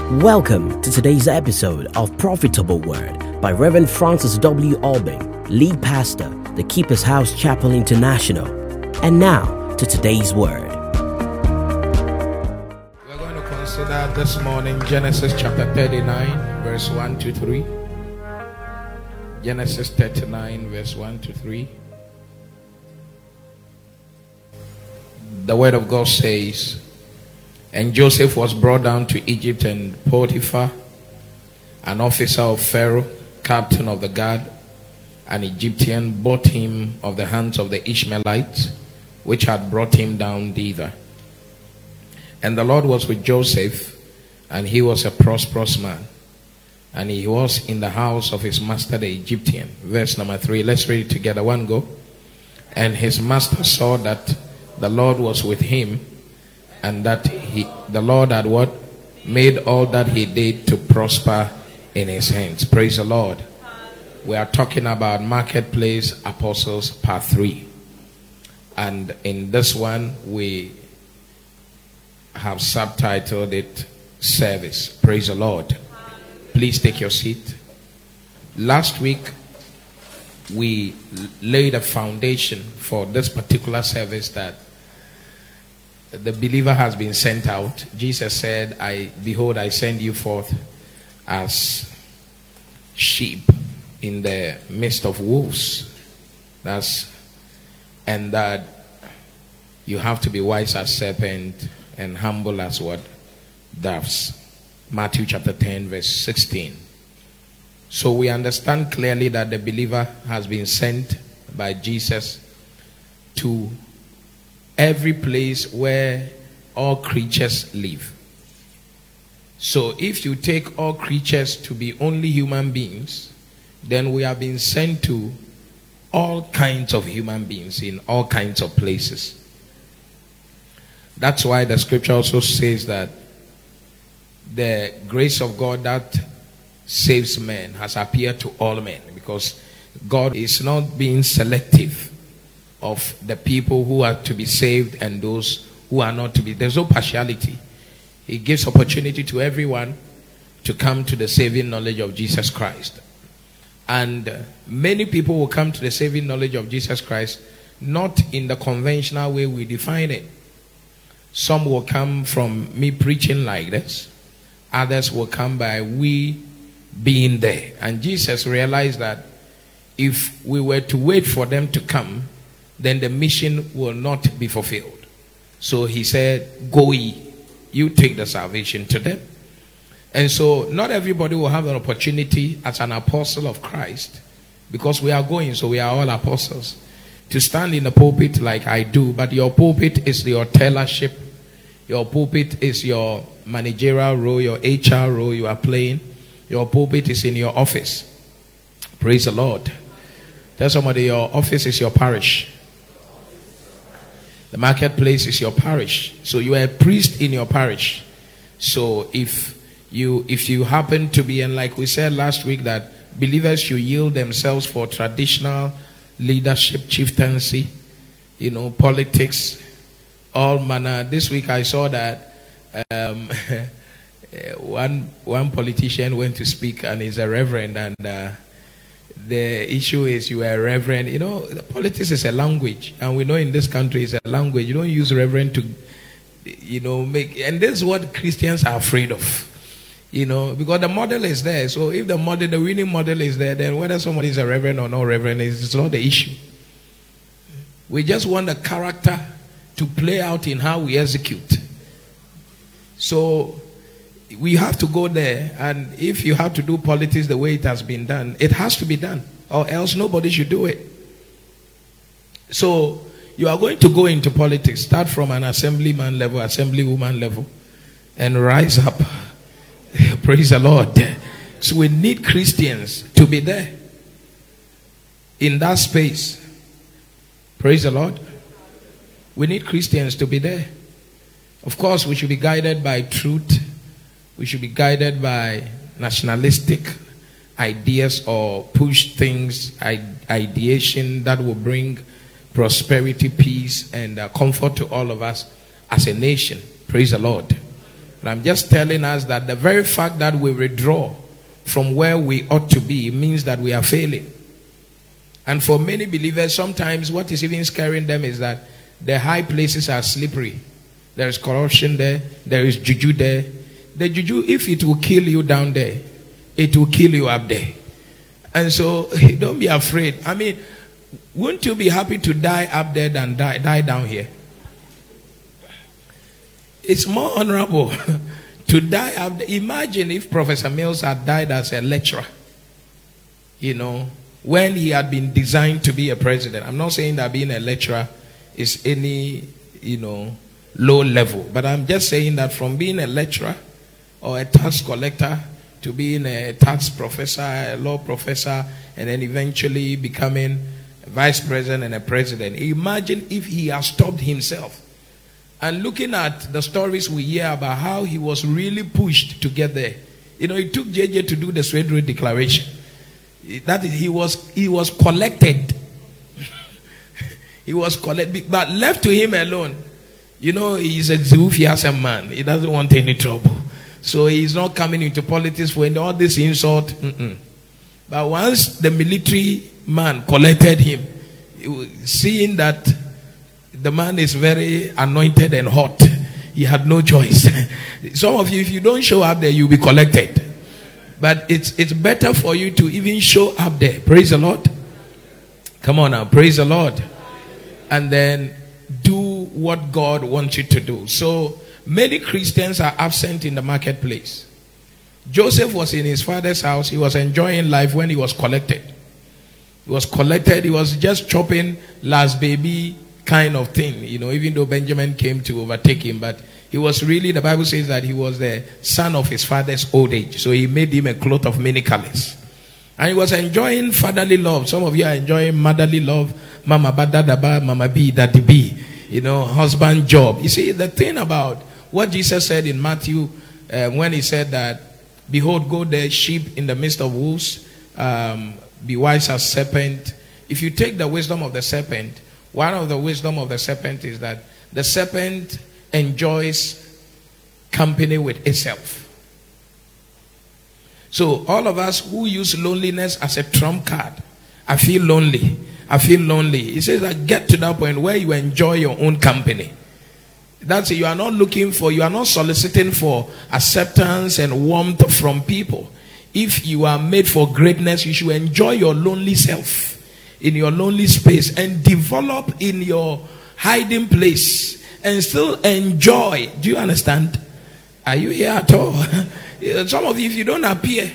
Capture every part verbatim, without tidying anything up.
Welcome to today's episode of Profitable Word by Reverend Francis W. Albing, lead pastor, the Keeper's House Chapel International. And now to today's word. We're going to consider this morning Genesis chapter thirty-nine, verse one to three. Genesis thirty-nine, verse one to three. The word of God says, "And Joseph was brought down to Egypt, and Potiphar, an officer of Pharaoh, captain of the guard, an Egyptian, bought him of the hands of the Ishmaelites, which had brought him down thither. And the Lord was with Joseph, and he was a prosperous man, and he was in the house of his master the Egyptian." Verse number three. Let's read it together. One go. "And his master saw that the Lord was with him, and that he, the Lord had what? Made all that he did to prosper in his hands." Praise the Lord. We are talking about Marketplace Apostles part three. And in this one, we have subtitled it Service. Praise the Lord. Please take your seat. Last week, we laid a foundation for this particular service, that the believer has been sent out. Jesus said, "I behold, I send you forth as sheep in the midst of wolves." That's and that you have to be wise as serpent and humble as what? Doves. Matthew chapter ten, verse sixteen. So we understand clearly that the believer has been sent by Jesus to every place where all creatures live. So if you take all creatures to be only human beings, then we have been sent to all kinds of human beings in all kinds of places. That's why the scripture also says that the grace of God that saves men has appeared to all men, because God is not being selective of the people who are to be saved and those who are not to be. There's no partiality. He gives opportunity to everyone to come to the saving knowledge of Jesus Christ. And many people will come to the saving knowledge of Jesus Christ not in the conventional way we define it. Some will come from me preaching like this. Others will come by we being there. And Jesus realized that if we were to wait for them to come, then the mission will not be fulfilled. So he said, "Go ye, you take the salvation to them." And so not everybody will have an opportunity as an apostle of Christ, because we are going, so we are all apostles, to stand in the pulpit like I do. But your pulpit is your tellership. Your pulpit is your managerial role, your H R role you are playing. Your pulpit is in your office. Praise the Lord. Tell somebody your office is your parish. The marketplace is your parish. So you are a priest in your parish. So if you if you happen to be, and like we said last week, that believers should yield themselves for traditional leadership, chieftaincy, you know, politics, all manner. This week I saw that um, one one politician went to speak, and he's a reverend, and uh, the issue is you are a reverend. You know, politics is a language, and we know in this country it's a language. You don't use reverend to, you know, make. And this is what Christians are afraid of, you know, because the model is there. So if the model, the winning model is there, then whether somebody is a reverend or not reverend is not the issue. We just want the character to play out in how we execute. So we have to go there, and if you have to do politics the way it has been done, it has to be done, or else nobody should do it. So you are going to go into politics, start from an assemblyman level, assemblywoman level, and rise up. Praise the Lord. So we need Christians to be there in that space. Praise the Lord. We need Christians to be there. Of course, we should be guided by truth. We should be guided by nationalistic ideas or push things, ideation that will bring prosperity, peace, and uh, comfort to all of us as a nation. Praise the Lord. But I'm just telling us that the very fact that we withdraw from where we ought to be means that we are failing. And for many believers, sometimes what is even scaring them is that the high places are slippery. There is corruption there. There is juju there. The juju, if it will kill you down there, it will kill you up there. And so, don't be afraid. I mean, wouldn't you be happy to die up there than die, die down here? It's more honorable to die up there. Imagine if Professor Mills had died as a lecturer, you know, when he had been designed to be a president. I'm not saying that being a lecturer is any, you know, low level. But I'm just saying that from being a lecturer or a tax collector to being a tax professor, a law professor, and then eventually becoming a vice president and a president. Imagine if he had stopped himself. And looking at the stories we hear about how he was really pushed to get there. You know, it took J J to do the Swedru Declaration. That is, he was he was collected. He was collected, but left to him alone. You know, he's a Zeufias man. He doesn't want any trouble. So he's not coming into politics for all this insult. Mm-mm. But once the military man collected him, seeing that the man is very anointed and hot, he had no choice. Some of you, if you don't show up there, you'll be collected. But it's it's better for you to even show up there. Praise the Lord. Come on now, praise the Lord. And then do what God wants you to do. So many Christians are absent in the marketplace. Joseph was in his father's house. He was enjoying life when he was collected. He was collected. He was just chopping last baby kind of thing, you know, even though Benjamin came to overtake him. But he was really, the Bible says that he was the son of his father's old age. So he made him a cloth of many colors. And he was enjoying fatherly love. Some of you are enjoying motherly love. Mama ba da da ba, mama bi daddy bi. You know, husband job. You see, the thing about what Jesus said in Matthew, uh, when he said that, behold, go there, sheep in the midst of wolves, um, be wise as serpent. If you take the wisdom of the serpent, one of the wisdom of the serpent is that the serpent enjoys company with itself. So all of us who use loneliness as a trump card, I feel lonely. I feel lonely. He says that get to that point where you enjoy your own company. That's it. You are not looking for, you are not soliciting for acceptance and warmth from people. If you are made for greatness, you should enjoy your lonely self in your lonely space and develop in your hiding place and still enjoy. Do you understand? Are you here at all? Some of you, if you don't appear,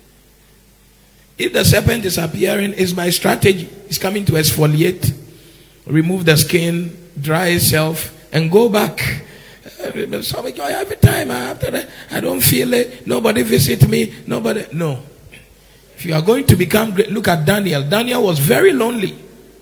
if the serpent is appearing, it's my strategy. It's coming to exfoliate, remove the skin, dry itself, and go back. Some of you, every time after that, I don't feel it. Nobody visit me. Nobody. No. If you are going to become great, look at Daniel. Daniel was very lonely.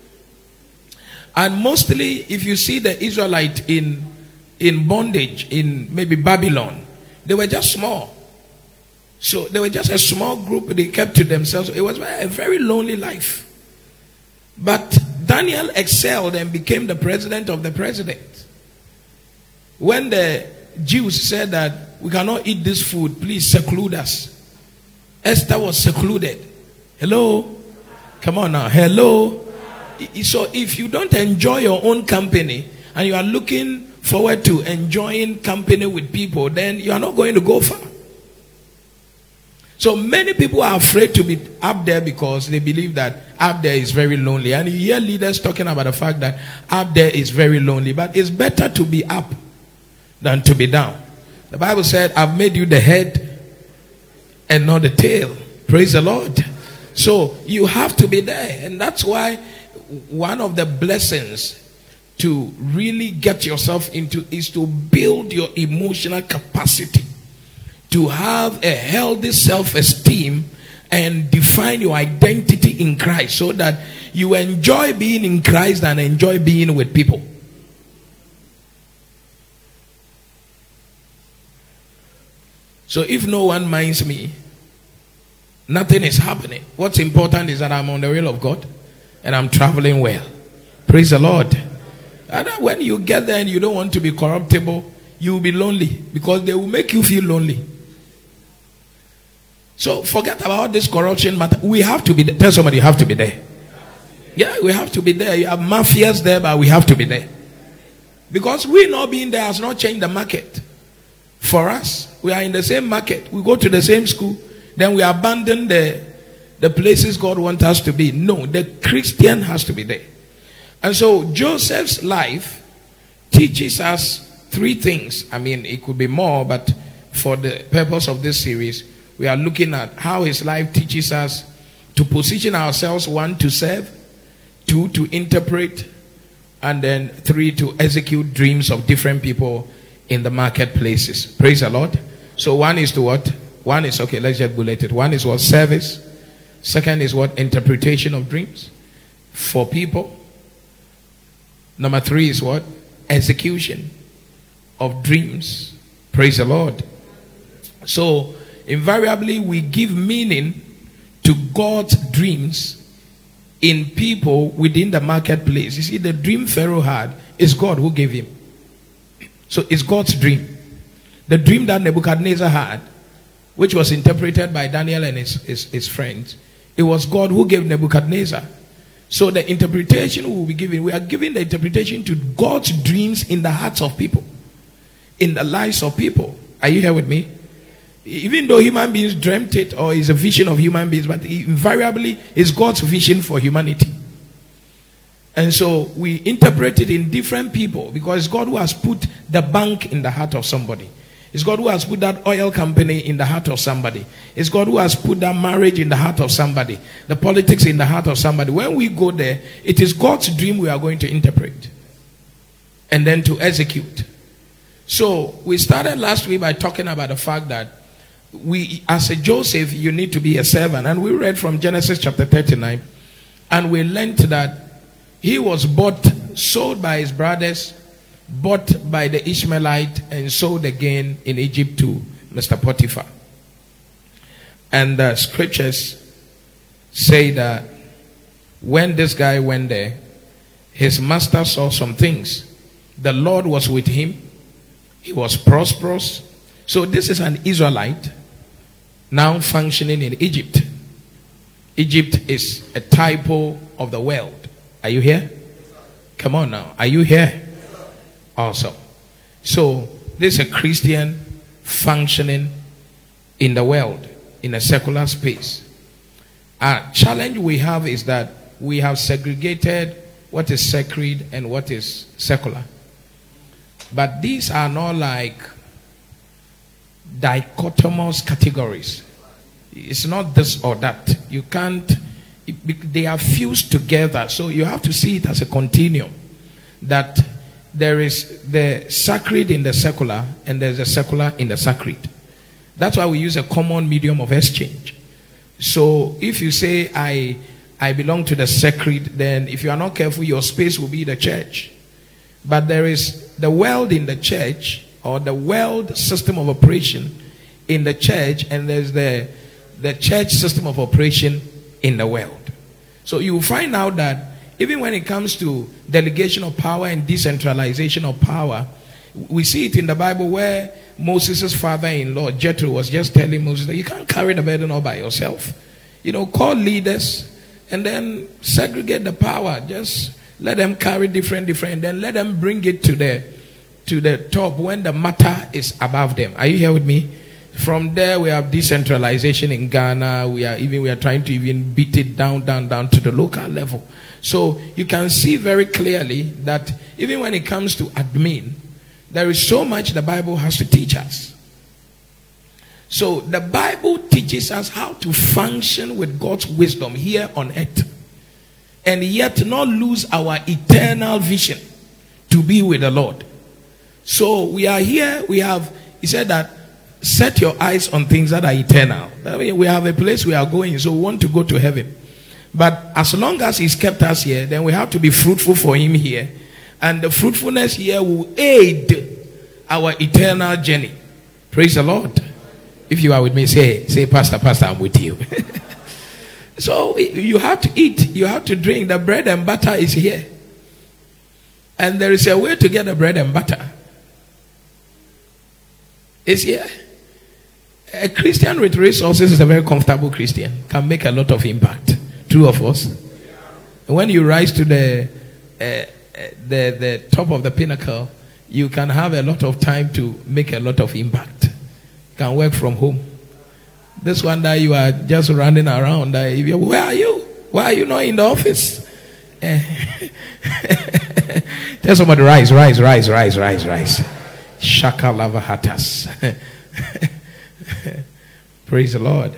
And mostly, if you see the Israelite in, in bondage, in maybe Babylon, they were just small. So they were just a small group. They kept to themselves. It was a very lonely life. But Daniel excelled and became the president of the president. When the Jews said that we cannot eat this food, please seclude us, Esther was secluded. Hello? Come on now. Hello? So if you don't enjoy your own company and you are looking forward to enjoying company with people, then you are not going to go far. So many people are afraid to be up there because they believe that up there is very lonely. And you hear leaders talking about the fact that up there is very lonely. But it's better to be up than to be down. The Bible said, I've made you the head and not the tail. Praise the Lord. So you have to be there. And that's why one of the blessings to really get yourself into is to build your emotional capacity, to have a healthy self-esteem and define your identity in Christ so that you enjoy being in Christ and enjoy being with people. So if no one minds me, nothing is happening. What's important is that I'm on the will of God and I'm traveling well. Praise the Lord. And when you get there and you don't want to be corruptible, you will be lonely because they will make you feel lonely. So forget about this corruption matter. We have to be there. Tell somebody you have to be there. Yeah, we have to be there. You have mafias there, but we have to be there. Because we not being there has not changed the market. For us, we are in the same market. We go to the same school. Then we abandon the, the places God wants us to be. No, the Christian has to be there. And so Joseph's life teaches us three things. I mean, it could be more, but for the purpose of this series, we are looking at how his life teaches us to position ourselves, one, to serve, two, to interpret, and then three, to execute dreams of different people in the marketplaces. Praise the Lord. So one is to what? One is, okay, let's just bullet it. One is what? Service. Second is what? Interpretation of dreams for people. Number three is what? Execution of dreams. Praise the Lord. So invariably we give meaning to God's dreams in people within the marketplace. You see, the dream Pharaoh had is God who gave him. So it's God's dream. The dream that Nebuchadnezzar had, which was interpreted by Daniel and his, his, his friends, it was God who gave Nebuchadnezzar. So the interpretation we will be giving, we are giving the interpretation to God's dreams in the hearts of people, in the lives of people. Are you here with me? Even though human beings dreamt it, or is a vision of human beings, but invariably is God's vision for humanity. And so we interpret it in different people, because it's God who has put the bank in the heart of somebody. It's God who has put that oil company in the heart of somebody. It's God who has put that marriage in the heart of somebody. The politics in the heart of somebody. When we go there, it is God's dream we are going to interpret and then to execute. So we started last week by talking about the fact that we, as a Joseph, you need to be a servant. And we read from Genesis chapter thirty-nine, and we learned that he was bought, sold by his brothers, bought by the Ishmaelite, and sold again in Egypt to Mister Potiphar. And the scriptures say that when this guy went there, his master saw some things. The Lord was with him. He was prosperous. So this is an Israelite now functioning in Egypt. Egypt is a typo of the world. Are you here? Come on now. Are you here? Awesome. So this is a Christian functioning in the world, in a secular space. A challenge we have is that we have segregated what is sacred and what is secular. But these are not like dichotomous categories. It's not this or that. You can't, they are fused together. So you have to see it as a continuum. That there is the sacred in the secular, and there's a secular in the sacred. That's why we use a common medium of exchange. So if you say, I, I belong to the sacred, then if you are not careful, your space will be the church. But there is the world in the church, or the world system of operation in the church, and there's the, the church system of operation in the world. So you will find out that even when it comes to delegation of power and decentralization of power, we see it in the Bible where Moses' father-in-law, Jethro, was just telling Moses that you can't carry the burden all by yourself. You know, call leaders and then segregate the power. Just let them carry different, different, and then let them bring it to the, to the top when the matter is above them. Are you here with me? From there, we have decentralization in Ghana. We are even we are trying to even beat it down, down, down to the local level. So you can see very clearly that even when it comes to admin, there is so much the Bible has to teach us. So the Bible teaches us how to function with God's wisdom here on earth, and yet not lose our eternal vision to be with the Lord. So we are here. We have, he said that, set your eyes on things that are eternal. I mean, we have a place we are going, so we want to go to heaven. But as long as he's kept us here, then we have to be fruitful for him here. And the fruitfulness here will aid our eternal journey. Praise the Lord. If you are with me, say, say, Pastor, Pastor, I'm with you. So you have to eat, you have to drink. The bread and butter is here. And there is a way to get the bread and butter. Is here. A Christian with resources is a very comfortable Christian. Can make a lot of impact. True of us. When you rise to the uh, the the top of the pinnacle, you can have a lot of time to make a lot of impact. You can work from home. This one that you are just running around, uh, if you, where are you? Why are you not in the office? Uh, tell somebody, rise, rise, rise, rise, rise, rise. Shaka lava hatas. Praise the Lord.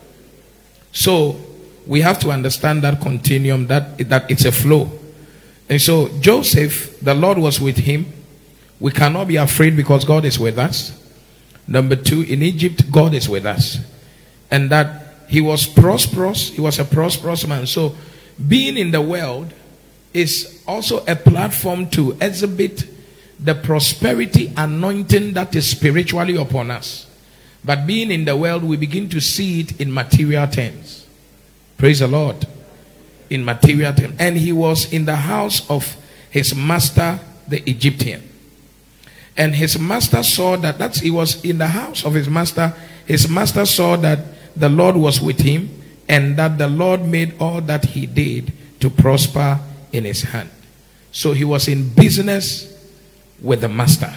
So we have to understand that continuum, that that it's a flow. And so Joseph, the Lord was with him. We cannot be afraid because God is with us. Number two, in Egypt, God is with us. And that he was prosperous. He was a prosperous man. So being in the world is also a platform to exhibit the prosperity anointing that is spiritually upon us. But being in the world, we begin to see it in material terms. Praise the Lord. In material terms. And he was in the house of his master, the Egyptian. And his master saw that, that's, he was in the house of his master. His master saw that the Lord was with him, and that the Lord made all that he did to prosper in his hand. So he was in business with the master.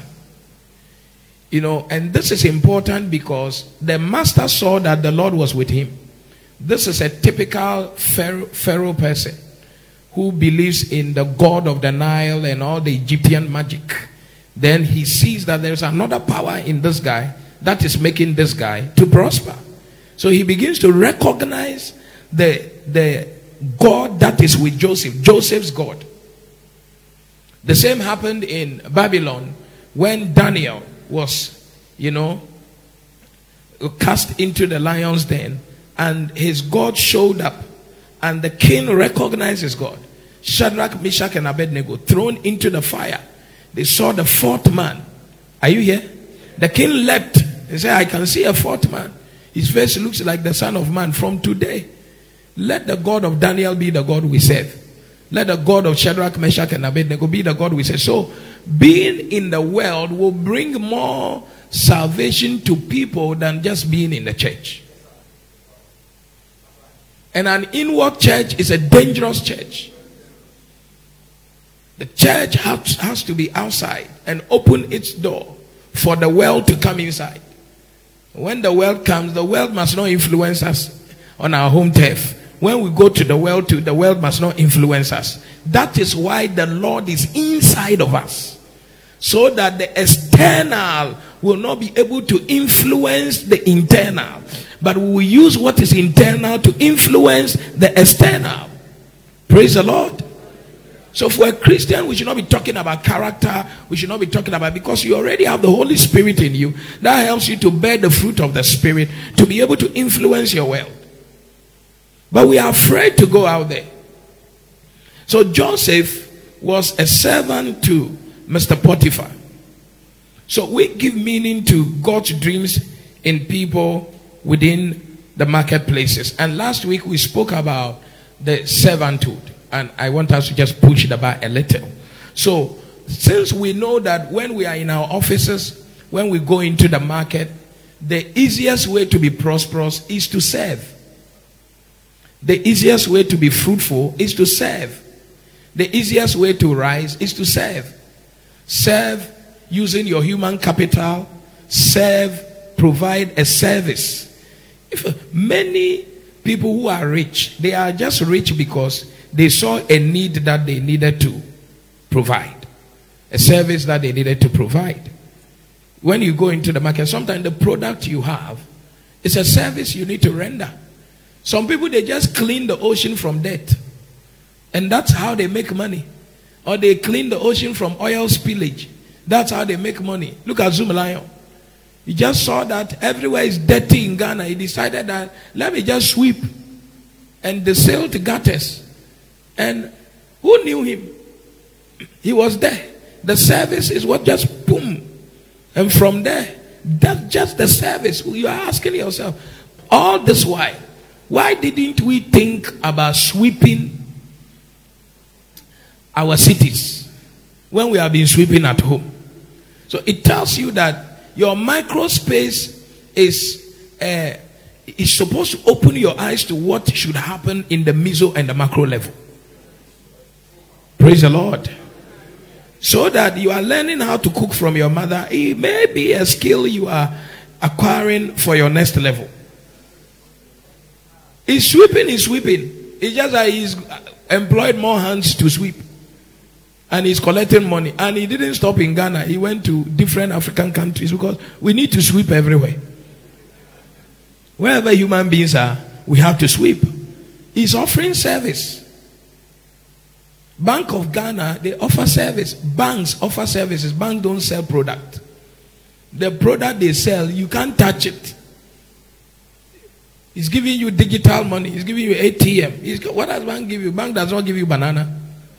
You know, and this is important because the master saw that the Lord was with him. This is a typical Pharaoh, Pharaoh person who believes in the god of the Nile and all the Egyptian magic. Then he sees that there's another power in this guy that is making this guy to prosper. So he begins to recognize the, the God that is with Joseph, Joseph's God. The same happened in Babylon when Daniel was, you know, cast into the lion's den, and his God showed up, and the king recognized his God. Shadrach, Meshach, and Abednego thrown into the fire. They saw the fourth man. Are you here? The king leapt. He said, I can see a fourth man. His face looks like the Son of Man. From today, let the God of Daniel be the God we serve. Let the God of Shadrach, Meshach, and Abednego be the God we serve. So, being in the world will bring more salvation to people than just being in the church. And an inward church is a dangerous church. The church has, has to be outside and open its door for the world to come inside. When the world comes, the world must not influence us on our home turf. When we go to the world, to the world must not influence us. That is why the Lord is inside of us, so that the external will not be able to influence the internal, but we will use what is internal to influence the external. Praise the Lord. So for a Christian, we should not be talking about character. We should not be talking about, because you already have the Holy Spirit in you. That helps you to bear the fruit of the Spirit, to be able to influence your world. But we are afraid to go out there. So Joseph was a servant to Mister Potiphar. So we give meaning to God's dreams in people within the marketplaces. And last week we spoke about the servanthood. And I want us to just push the bar a little. So since we know that when we are in our offices, when we go into the market, the easiest way to be prosperous is to serve. The easiest way to be fruitful is to serve. The easiest way to rise is to serve. Serve using your human capital. Serve, provide a service. If many people who are rich, they are just rich because they saw a need that they needed to provide. A service that they needed to provide. When you go into the market, sometimes the product you have is a service you need to render. Some people, they just clean the ocean from dirt, and that's how they make money. Or they clean the ocean from oil spillage. That's how they make money. Look at Zoom Lion. He just saw that everywhere is dirty in Ghana. He decided that, let me just sweep. And they sailed gutters. And who knew him? He was there. The service is what just boom. And from there, that's just the service. You are asking yourself, all this while, why didn't we think about sweeping our cities when we have been sweeping at home? So it tells you that your micro space is uh, is supposed to open your eyes to what should happen in the meso and the macro level. Praise the Lord. So that you are learning how to cook from your mother. It may be a skill you are acquiring for your next level. He's sweeping, he's sweeping. It's just that he's employed more hands to sweep. And he's collecting money. And he didn't stop in Ghana. He went to different African countries because we need to sweep everywhere. Wherever human beings are, we have to sweep. He's offering service. Bank of Ghana, they offer service. Banks offer services. Banks don't sell product. The product they sell, you can't touch it. He's giving you digital money. He's giving you A T M. He's, what does bank give you? Bank does not give you banana.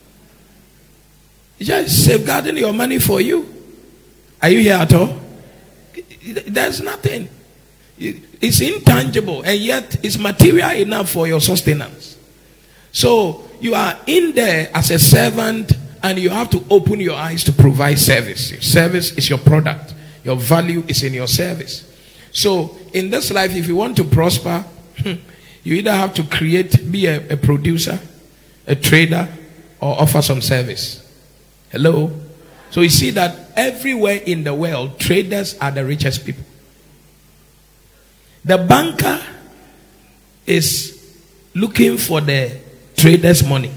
He's just safeguarding your money for you. Are you here at all? There's nothing. It's intangible, and yet it's material enough for your sustenance. So you are in there as a servant, and you have to open your eyes to provide service. Your service is your product. Your value is in your service. So in this life, if you want to prosper, you either have to create, be a, a producer, a trader, or offer some service. Hello? So you see that everywhere in the world, traders are the richest people. The banker is looking for the trader's money.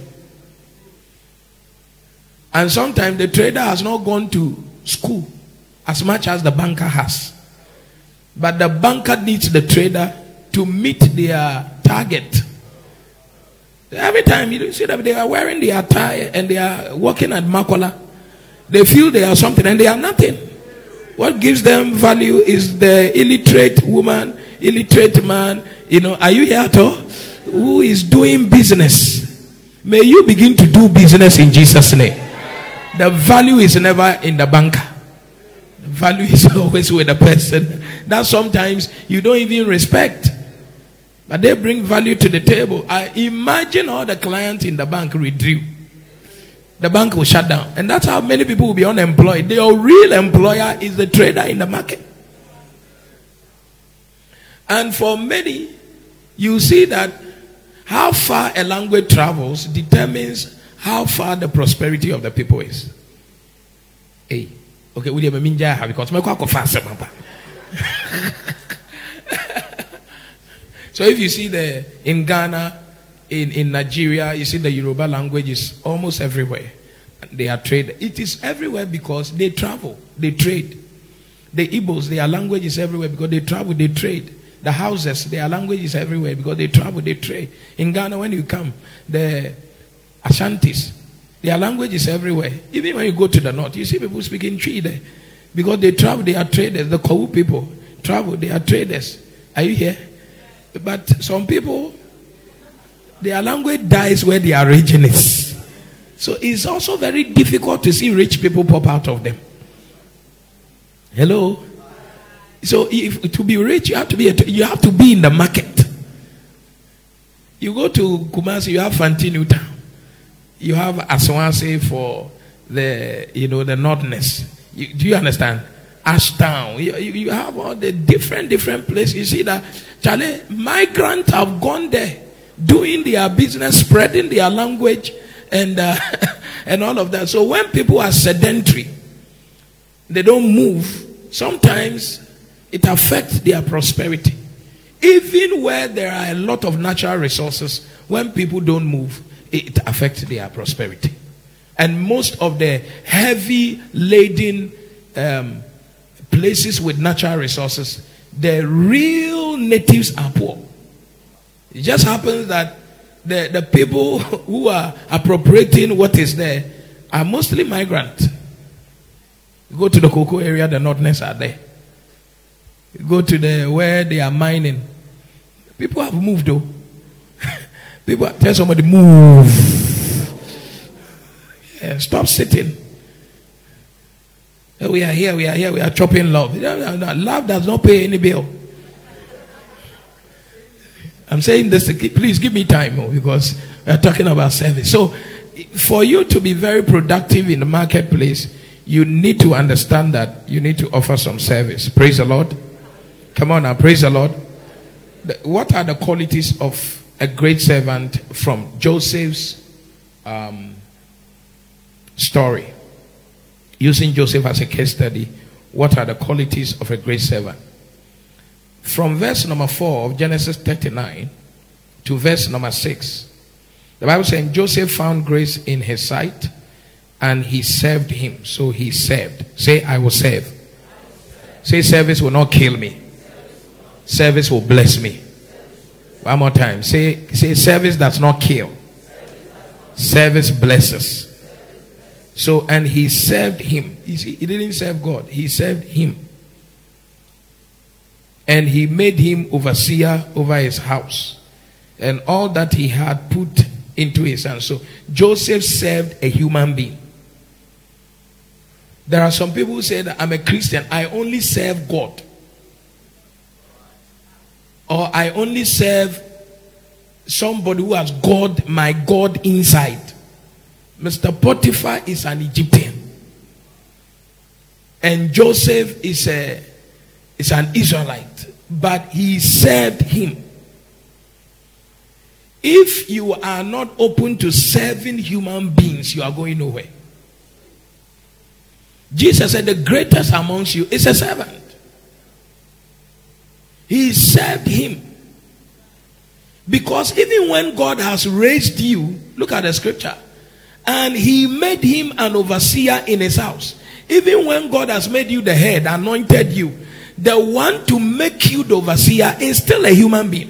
And sometimes the trader has not gone to school as much as the banker has. But the banker needs the trader to meet their target. Every time you see that they are wearing their tie and they are working at Makola, they feel they are something and they are nothing. What gives them value is the illiterate woman, illiterate man, you know, are you here at all? Who is doing business. May you begin to do business in Jesus' name. The value is never in the banker. The value is always with the person that sometimes you don't even respect. But they bring value to the table. I imagine all the clients in the bank withdrew. The bank will shut down. And that's how many people will be unemployed. Their real employer is the trader in the market. And for many, you see that how far a language travels determines how far the prosperity of the people is. Hey, okay, we have a minja because my quack fast. So if you see the in Ghana, in, in Nigeria, you see the Yoruba language is almost everywhere. They are trade. It is everywhere because they travel, they trade. The Igbos, their language is everywhere because they travel, they trade. The houses, their language is everywhere because they travel, they trade. In Ghana, when you come, the Ashantis, their language is everywhere. Even when you go to the north, you see people speaking Twi there because they travel, they are traders. The Kawu people travel, they are traders. Are you here? But some people, their language dies where their origin is. So it's also very difficult to see rich people pop out of them. Hello? So if to be rich, you have to be a, you have to be in the market. You go to Kumasi, you have Fantinu Town. You have Aswanse for the, you know, the northness. You, do you understand? Ashtown. You, you have all the different, different places. You see that, Charlie, migrants have gone there, doing their business, spreading their language, and uh, and all of that. So when people are sedentary, they don't move. Sometimes it affects their prosperity. Even where there are a lot of natural resources, when people don't move, it affects their prosperity. And most of the heavy laden um, places with natural resources, the real natives are poor. It just happens that the, the people who are appropriating what is there are mostly migrants. You go to the cocoa area, the northerners are there. You go to the where they are mining. People have moved though. People tell somebody move. Yeah, stop sitting. We are here, we are here, we are chopping love. Love does not pay any bill. I'm saying this, to keep, please give me time because we are talking about service. So, for you to be very productive in the marketplace, you need to understand that you need to offer some service. Praise the Lord. Come on now, praise the Lord. The, what are the qualities of a great servant from Joseph's um, story? Using Joseph as a case study, what are the qualities of a great servant? From verse number four of Genesis thirty-nine to verse number six, the Bible says, Joseph found grace in his sight, and he served him. So he served. Say, I will serve. Say, service will not kill me. Service will bless me. One more time. Say, say service does not kill. Service blesses. So, and he served him. You see, he didn't serve God. He served him. And he made him overseer over his house. And all that he had put into his hands. So, Joseph served a human being. There are some people who say that I'm a Christian. I only serve God. Or I only serve somebody who has God, my God inside. Mister Potiphar is an Egyptian. And Joseph is a is an Israelite. But he served him. If you are not open to serving human beings, you are going nowhere. Jesus said the greatest amongst you is a servant. He served him. Because even when God has raised you, look at the scripture, and he made him an overseer in his house. Even when God has made you the head, anointed you, the one to make you the overseer is still a human being.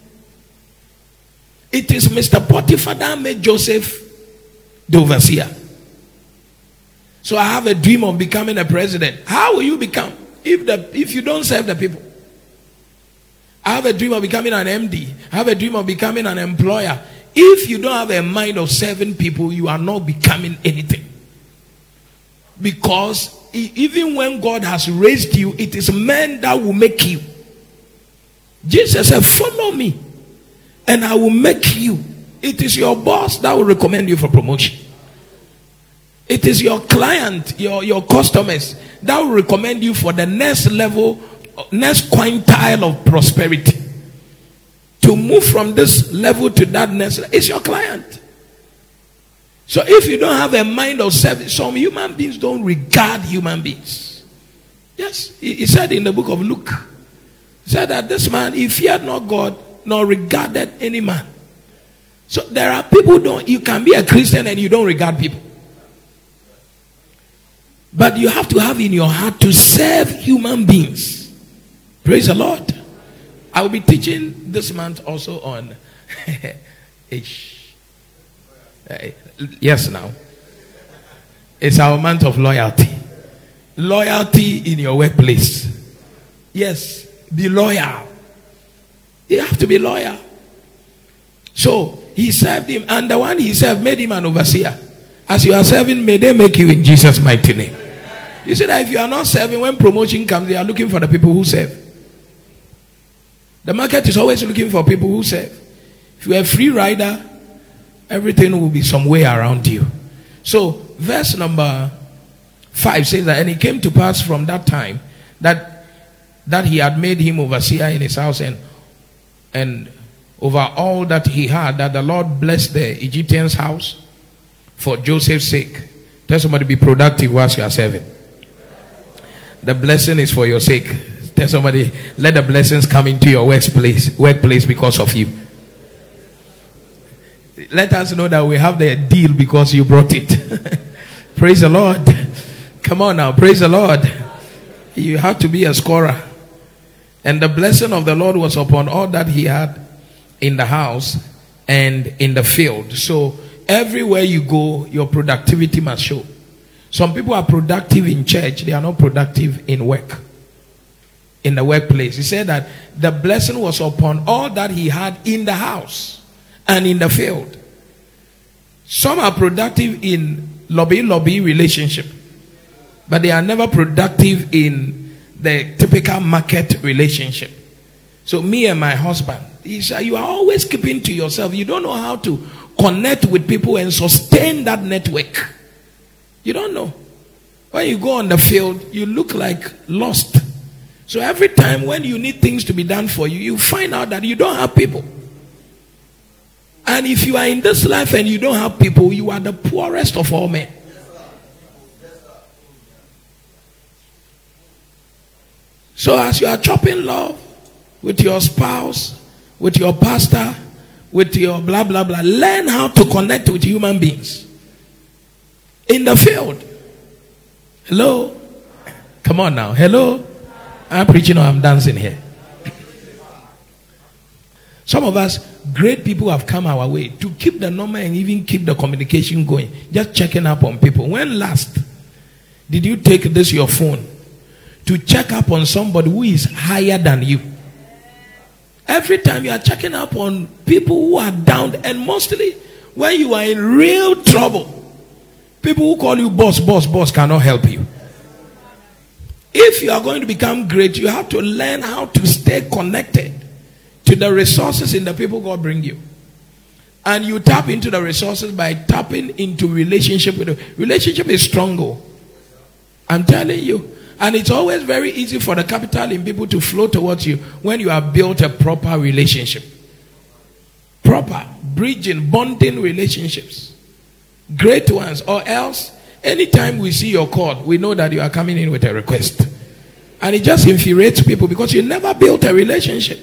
It is Mister Potiphar that made Joseph the overseer. So I have a dream of becoming a president. How will you become if the if you don't serve the people? I have a dream of becoming an M D. I have a dream of becoming an employer. If you don't have a mind of serving people, you are not becoming anything. Because even when God has raised you, it is men that will make you. Jesus said, follow me and I will make you. It is your boss that will recommend you for promotion. It is your client, your, your customers that will recommend you for the next level, next quintile of prosperity. To move from this level to that next level, it's your client. So if you don't have a mind of service, some human beings don't regard human beings. Yes, he, he said in the book of Luke, he said that this man, he feared not God, nor regarded any man. So there are people who don't, you can be a Christian and you don't regard people. But you have to have in your heart to serve human beings. Praise the Lord. I will be teaching this month also on Ish. Yes, now. It's our month of loyalty. Loyalty in your workplace. Yes, be loyal. You have to be loyal. So he served him, and the one he served made him an overseer. As you are serving, may they make you in Jesus' mighty name. You see that if you are not serving, when promotion comes, they are looking for the people who serve. The market is always looking for people who serve. If you are a free rider, everything will be some way around you. So, verse number five says that, and it came to pass from that time that that he had made him overseer in his house and and over all that he had, that the Lord blessed the Egyptian's house for Joseph's sake. Tell somebody, be productive whilst you are serving. The blessing is for your sake. Tell somebody, let the blessings come into your workplace, workplace because of you. Let us know that we have the deal because you brought it. Praise the Lord. Come on now, praise the Lord. You have to be a scorer. And the blessing of the Lord was upon all that he had in the house and in the field. So everywhere you go, your productivity must show. Some people are productive in church, they are not productive in work. In the workplace. He said that the blessing was upon all that he had in the house and in the field. Some are productive in lobby-lobby relationship, but they are never productive in the typical market relationship. So me and my husband, he said, you are always keeping to yourself. You don't know how to connect with people and sustain that network. You don't know. When you go on the field, you look like lost. So every time when you need things to be done for you, you find out that you don't have people. And if you are in this life and you don't have people, you are the poorest of all men. So as you are chopping love with your spouse, with your pastor, with your blah blah blah, learn how to connect with human beings in the field. Hello? Come on now. Hello? I'm preaching or I'm dancing here. Some of us, great people have come our way to keep the number and even keep the communication going. Just checking up on people. When last did you take this your phone to check up on somebody who is higher than you? Every time you are checking up on people who are down, and mostly when you are in real trouble, people who call you boss, boss, boss cannot help you. If you are going to become great, you have to learn how to stay connected to the resources in the people God bring you. And you tap into the resources by tapping into relationship with them. Relationship is stronger. I'm telling you. And it's always very easy for the capital in people to flow towards you when you have built a proper relationship. Proper, bridging, bonding relationships. Great ones. Or else, anytime we see your call, we know that you are coming in with a request. And it just infuriates people because you never built a relationship.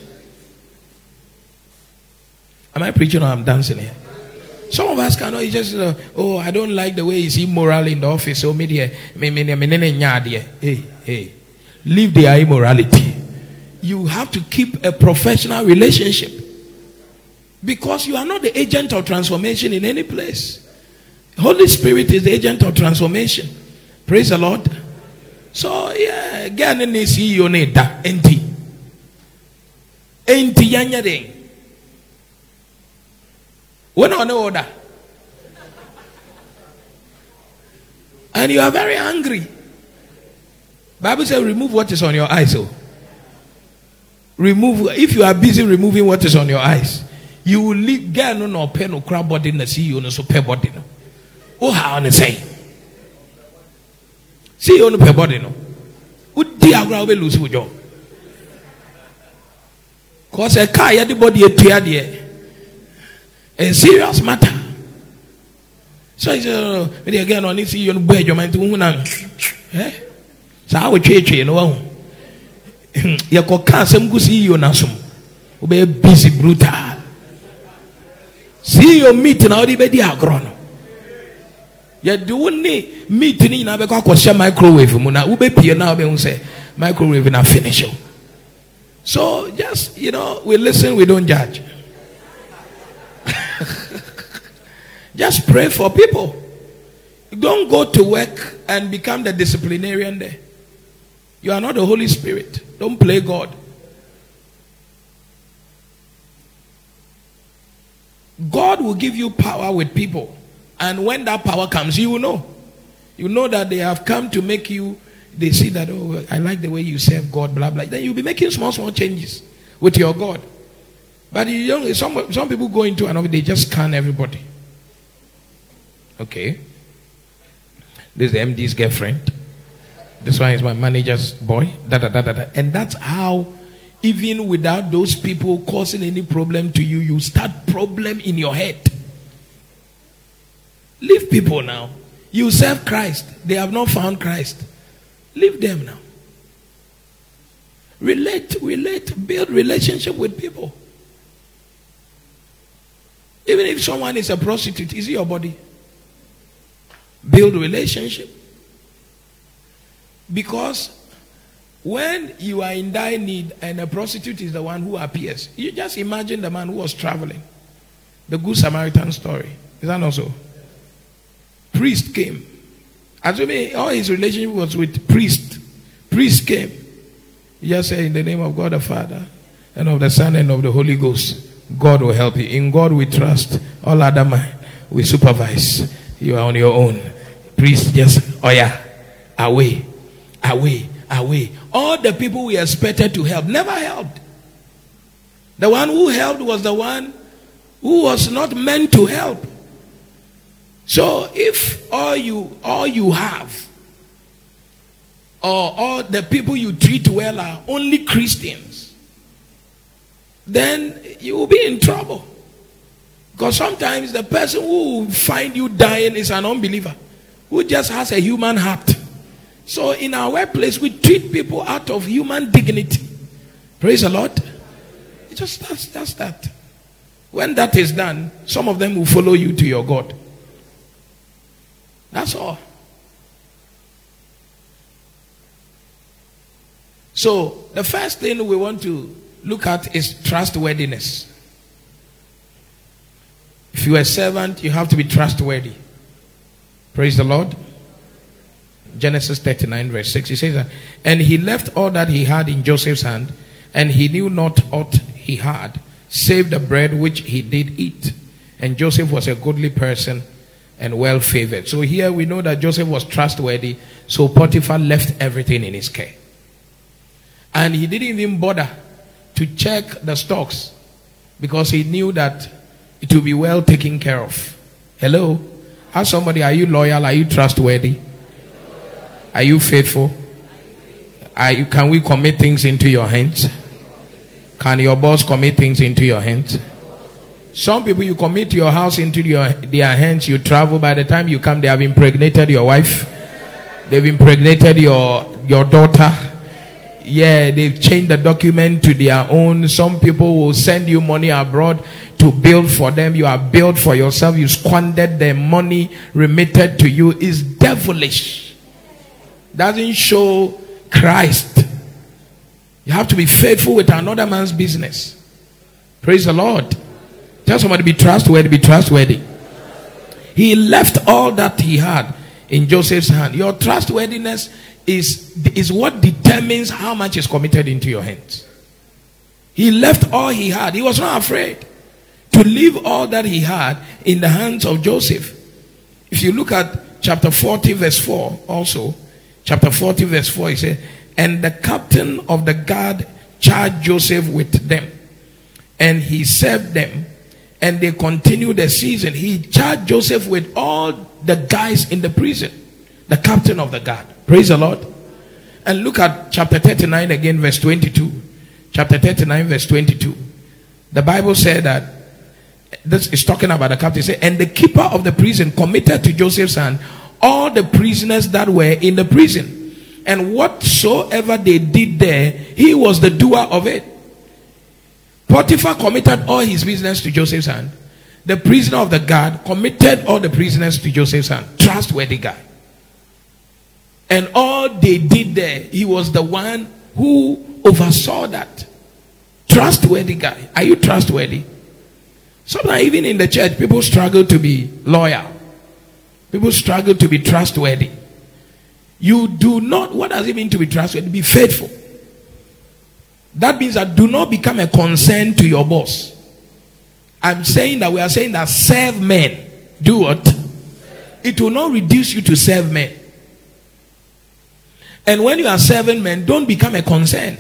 Am I preaching or I'm dancing here? Some of us cannot just, uh, oh, I don't like the way he's immoral in the office. So, media, hey, hey, leave their immorality. You have to keep a professional relationship because you are not the agent of transformation in any place. Holy Spirit is the agent of transformation. Praise the Lord. So, yeah, get in the C E O need that. Enti. Enti yanyading. When on order. And you are very angry. Bible says remove what is on your eyes. So remove, if you are busy removing what is on your eyes, you will leave girl no no pen no crab body na see you no so pay body no. Oh how on say. See you no pay body no. Udi agra we lose with job. Cause a car ya the body a tear there. A serious matter. So he said, again, on this, you know, your mind to woman. So I would change you know. You can't some go see you now. Some be busy, brutal. See your meeting already be the grown. You do only meeting in a because microwave. Muna ube pia now be say microwave na finish. So just you know, we listen, we don't judge. Just pray for people. Don't go to work and become the disciplinarian there. You are not the Holy Spirit. Don't play God. God will give you power with people. And when that power comes, you will know. You know that they have come to make you, they see that, oh, I like the way you serve God, blah, blah. Then you'll be making small, small changes with your God. But you don't, some, some people go into another, they just scan everybody. Okay. This is the M D's girlfriend. This one is my manager's boy. Da, da, da, da, da. And that's how, even without those people causing any problem to you, you start problem in your head. Leave people now. You serve Christ. They have not found Christ. Leave them now. Relate, relate, build relationship with people. Even if someone is a prostitute, is it your body? Build relationship. Because when you are in dire need and a prostitute is the one who appears, you just imagine the man who was traveling. The Good Samaritan story. Is that not so? Priest came. Assuming all his relationship was with priest. Priest came. He just said, in the name of God the Father, and of the Son, and of the Holy Ghost, God will help you. In God we trust. All other man we supervise. You are on your own. Priest just, oh yeah, away, away, away. All the people we expected to help never helped. The one who helped was the one who was not meant to help. So if all you all you have or all the people you treat well are only Christians, then you will be in trouble. Because sometimes the person who will find you dying is an unbeliever who just has a human heart. So in our workplace, we treat people out of human dignity. Praise the Lord. It just that's, that's that. When that is done, some of them will follow you to your God. That's all. So the first thing we want to look at is trustworthiness. If you are a servant, you have to be trustworthy. Praise the Lord. Genesis thirty-nine verse six, he says that, and he left all that he had in Joseph's hand, and he knew not aught he had, save the bread which he did eat. And Joseph was a goodly person and well favored. So here we know that Joseph was trustworthy, so Potiphar left everything in his care. And he didn't even bother to check the stocks, because he knew that it will be well taken care of. Hello? Ask somebody, are you loyal? Are you trustworthy? Are you faithful? Are you, can we commit things into your hands? Can your boss commit things into your hands? Some people, you commit your house into your, their hands, you travel, by the time you come, they have impregnated your wife. They've impregnated your, your daughter. Yeah, they've changed the document to their own. Some people will send you money abroad to build for them. You are built for yourself. You squandered the money remitted to you. Is devilish. Doesn't show Christ. You have to be faithful with another man's business. Praise the Lord. Tell somebody, be trustworthy, be trustworthy. He left all that he had in Joseph's hand. Your trustworthiness is, is what determines how much is committed into your hands. He left all he had. He was not afraid to leave all that he had in the hands of Joseph. If you look at chapter forty verse four also, chapter forty verse four, he said, and the captain of the guard charged Joseph with them, and he served them, and they continued the season. He charged Joseph with all the guys in the prison, the captain of the guard. Praise the Lord. And look at chapter thirty-nine again, verse twenty-two. Chapter thirty-nine, verse twenty-two. The Bible said that, this is talking about the captain. Say, and the keeper of the prison committed to Joseph's hand all the prisoners that were in the prison, and whatsoever they did there, he was the doer of it. Potiphar committed all his business to Joseph's hand. The prisoner of the guard committed all the prisoners to Joseph's hand. Trustworthy guy. And all they did there, he was the one who oversaw that. Trustworthy guy. Are you trustworthy? Sometimes even in the church, people struggle to be loyal. People struggle to be trustworthy. You do not, what does it mean to be trustworthy? Be faithful. That means that do not become a concern to your boss. I'm saying that we are saying that serve men. Do what? It will not reduce you to serve men. And when you are serving men, don't become a concern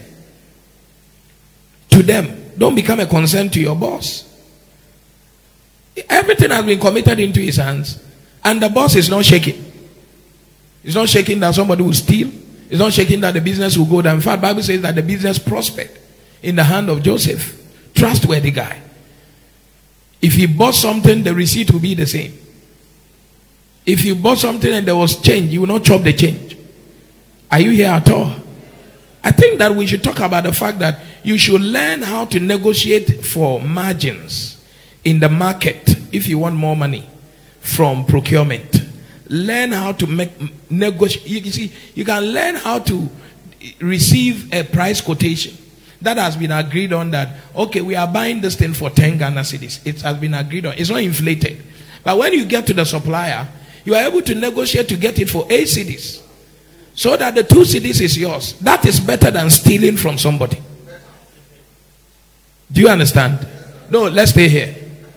to them. Don't become a concern to your boss. Everything has been committed into his hands, and the boss is not shaking. It's not shaking that somebody will steal. It's not shaking that the business will go down. In fact, the Bible says that the business prospered in the hand of Joseph. Trustworthy guy. If he bought something, the receipt will be the same. If you bought something and there was change, you will not chop the change. Are you here at all? I think that we should talk about the fact that you should learn how to negotiate for margins in the market if you want more money from procurement. Learn how to make negotiate. You see, you can learn how to receive a price quotation that has been agreed on, that okay, we are buying this thing for ten Ghana cedis. It has been agreed on. It's not inflated. But when you get to the supplier, you are able to negotiate to get it for eight cedis, so that the two cedis is yours. That is better than stealing from somebody. Do you understand? No, let's stay here.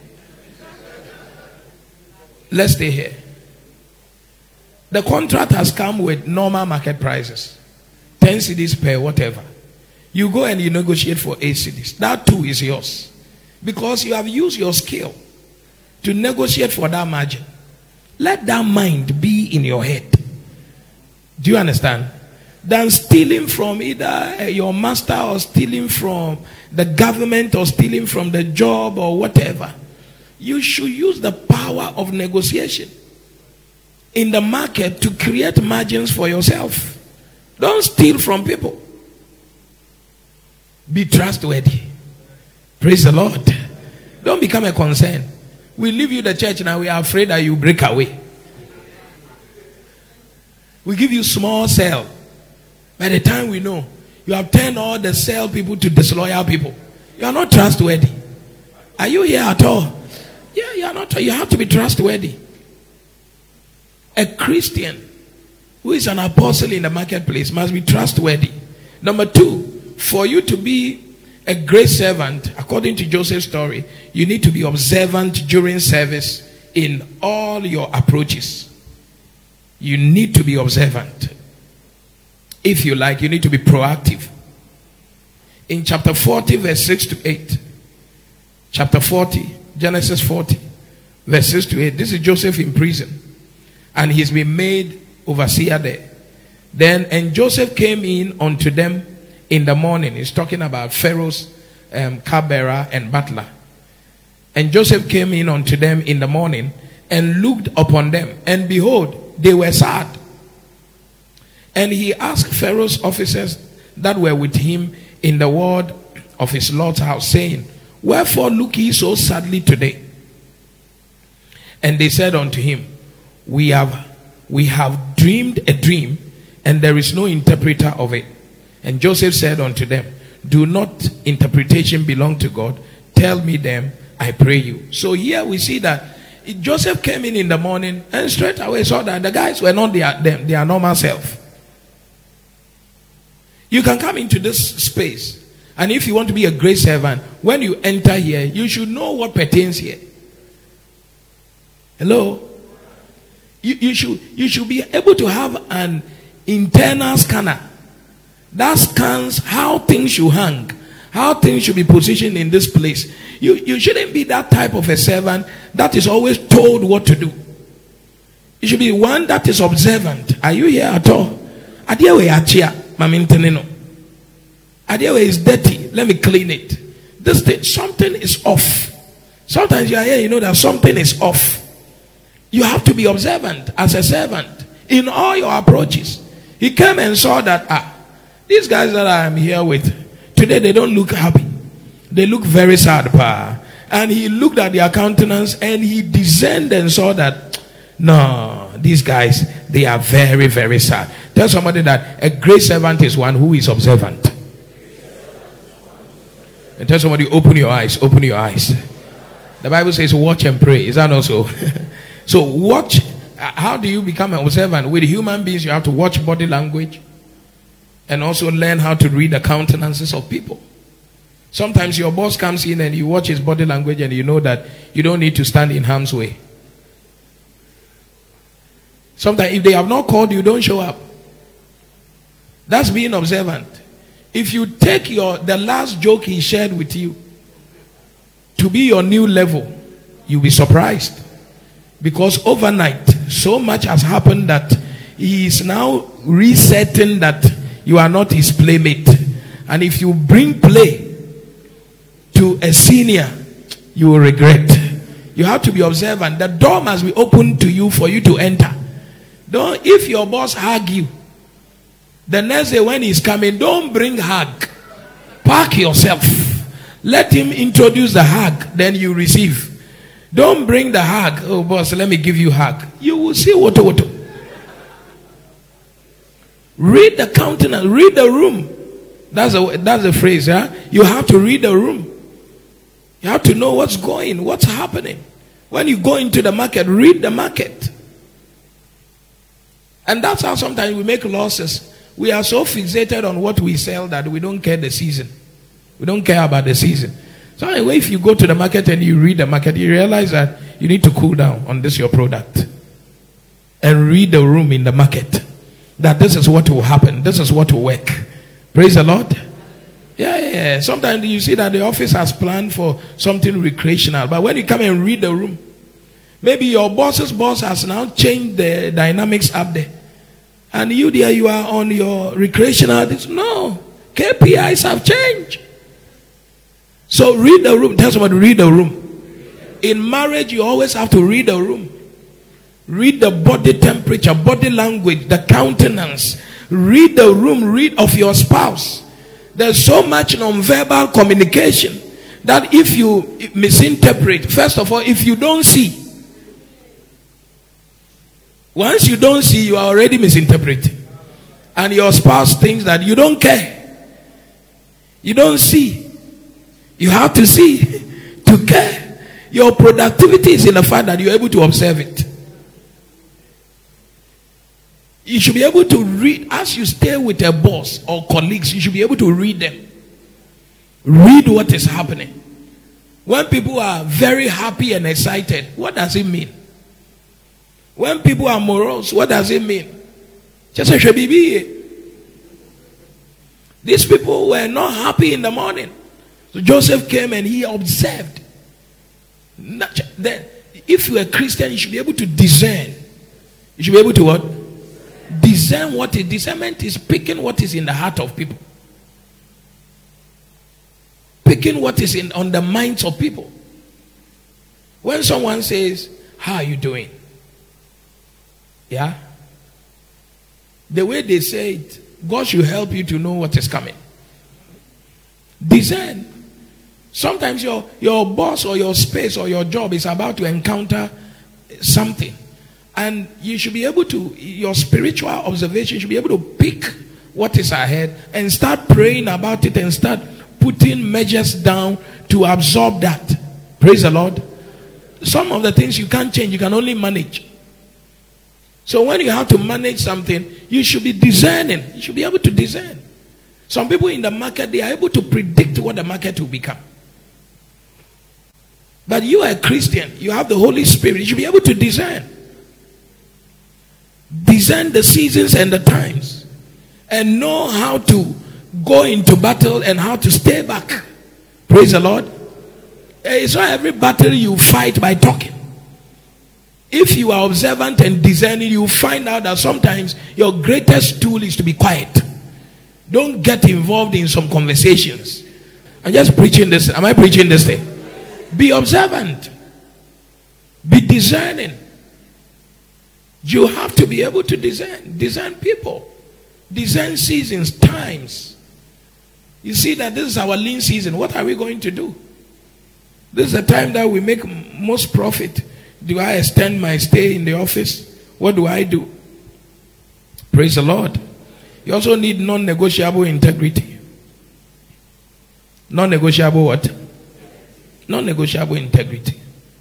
Let's stay here. The contract has come with normal market prices, ten cedis per whatever. You go and you negotiate for eight cedis. That too is yours, because you have used your skill to negotiate for that margin. Let that mind be in your head. Do you understand? than stealing from either your master or stealing from the government or stealing from the job or whatever. You should use the power of negotiation in the market to create margins for yourself. Don't steal from people. Be trustworthy. Praise the Lord. Don't become a concern. We leave you the church now, we are afraid that you break away. We give you small cell. By the time we know, you have turned all the cell people to disloyal people. You are not trustworthy. Are you here at all? Yeah, you are not. You have to be trustworthy. A Christian who is an apostle in the marketplace must be trustworthy. Number two, for you to be a great servant, according to Joseph's story, you need to be observant during service in all your approaches. You need to be observant. If you like, you need to be proactive. In chapter forty, verse six to eight. Chapter forty, Genesis forty, verse six to eight. This is Joseph in prison. And he's been made overseer there. Then, and Joseph came in unto them in the morning. He's talking about Pharaoh's um, cupbearer and butler. And Joseph came in unto them in the morning and looked upon them. And behold, they were sad. And he asked Pharaoh's officers that were with him in the ward of his Lord's house, saying, wherefore look ye so sadly today? And they said unto him, We have we have dreamed a dream, and there is no interpreter of it. And Joseph said unto them, do not interpretation belong to God? Tell me them, I pray you. So here we see that Joseph came in in the morning and straight away saw that the guys were not their, their, their normal self. You can come into this space, and if you want to be a great servant, when you enter here, you should know what pertains here. Hello? You, you should you should be able to have an internal scanner that scans how things should hang, how things should be positioned in this place. You, you shouldn't be that type of a servant that is always told what to do. You should be one that is observant. Are you here at all? Adewe achia, maminteneno. Adewe is dirty. Let me clean it. This thing, something is off. Sometimes you are here, you know that something is off. You have to be observant as a servant in all your approaches. He came and saw that, ah, these guys that I am here with, today they don't look happy. They look very sad, pa. And he looked at their countenance and he discerned and saw that, no, these guys, they are very, very sad. Tell somebody that a great servant is one who is observant. And tell somebody, open your eyes, open your eyes. The Bible says watch and pray. Is that also? So watch. How do you become an observant? With human beings, you have to watch body language and also learn how to read the countenances of people. Sometimes your boss comes in and you watch his body language and you know that you don't need to stand in harm's way. Sometimes if they have not called you, don't show up. That's being observant. If you take your the last joke he shared with you to be your new level, you'll be surprised. Because overnight, so much has happened that he is now resetting that you are not his playmate. And if you bring play to a senior, you will regret. You have to be observant. The door must be open to you for you to enter. Don't, if your boss hug you, the next day when he's coming, don't bring hug. Park yourself. Let him introduce the hug, then you receive. Don't bring the hug. Oh, boss, let me give you hug. You will see what what. Read the countenance. Read the room. That's a that's a phrase. Huh? You have to read the room. You have to know what's going, what's happening. When you go into the market, read the market. And that's how sometimes we make losses. We are so fixated on what we sell that we don't care the season. We don't care about the season. So anyway, if you go to the market and you read the market, you realize that you need to cool down on this your product. And read the room in the market. That this is what will happen. This is what will work. Praise the Lord. Yeah, yeah, yeah. Sometimes you see that the office has planned for something recreational. But when you come and read the room, maybe your boss's boss has now changed the dynamics up there. And you there, you are on your recreational. No. K P Is have changed. So read the room. Tell somebody, read the room. In marriage, you always have to read the room. Read the body temperature, body language, the countenance. Read the room, read of your spouse. There's so much non-verbal communication that if you misinterpret, first of all, if you don't see, once you don't see, you are already misinterpreting. And your spouse thinks that you don't care. You don't see. You have to see to care. Your productivity is in the fact that you're able to observe it. You should be able to read. As you stay with a boss or colleagues, you should be able to read them. Read what is happening. When people are very happy and excited, what does it mean? When people are morose, what does it mean? Just a shabibi. These people were not happy in the morning. So Joseph came and he observed. Then, if you are a Christian, you should be able to discern. You should be able to what? Discern what is. Discernment is picking what is in the heart of people. Picking what is in on the minds of people. When someone says, "How are you doing?" Yeah. The way they say it, God should help you to know what is coming. Discern. Sometimes your, your boss or your space or your job is about to encounter something. And you should be able to, your spiritual observation should be able to pick what is ahead and start praying about it and start putting measures down to absorb that. Praise the Lord. Some of the things you can't change, you can only manage. So when you have to manage something, you should be discerning. You should be able to discern. Some people in the market, they are able to predict what the market will become. But you are a Christian. You have the Holy Spirit. You should be able to discern. Discern the seasons and the times. And know how to go into battle and how to stay back. Praise the Lord. It's not every battle you fight by talking. If you are observant and discerning, you find out that sometimes your greatest tool is to be quiet. Don't get involved in some conversations. I'm just preaching this. Am I preaching this thing? Be observant. Be discerning. You have to be able to discern. Discern people. Discern seasons, times. You see that this is our lean season. What are we going to do? This is the time that we make most profit. Do I extend my stay in the office? What do I do? Praise the Lord. You also need non-negotiable integrity. Non-negotiable what? Non-negotiable integrity.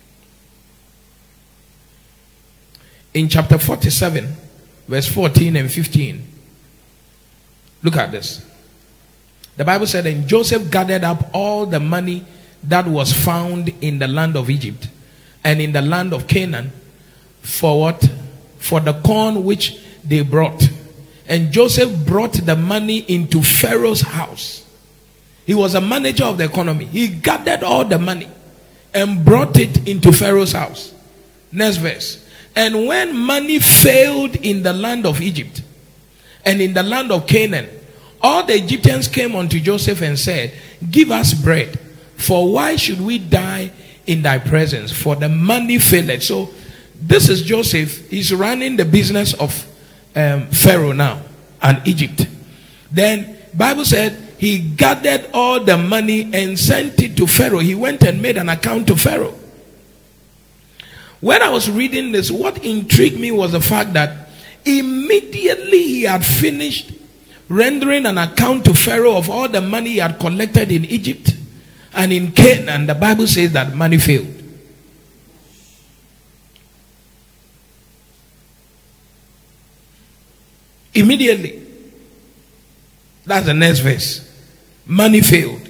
In chapter forty-seven, verse fourteen and fifteen, look at this. The Bible said, and Joseph gathered up all the money that was found in the land of Egypt and in the land of Canaan for what? For the corn which they brought. And Joseph brought the money into Pharaoh's house. He was a manager of the economy. He gathered all the money and brought it into Pharaoh's house. Next verse. And when money failed in the land of Egypt and in the land of Canaan, all the Egyptians came unto Joseph and said, give us bread, for why should we die in thy presence? For the money failed. So this is Joseph. He's running the business of um, Pharaoh now and Egypt. Then Bible said he gathered all the money and sent it to Pharaoh. He went and made an account to Pharaoh. When I was reading this, what intrigued me was the fact that immediately he had finished rendering an account to Pharaoh of all the money he had collected in Egypt and in Canaan, the Bible says that money failed. Immediately. That's the next verse. Money failed.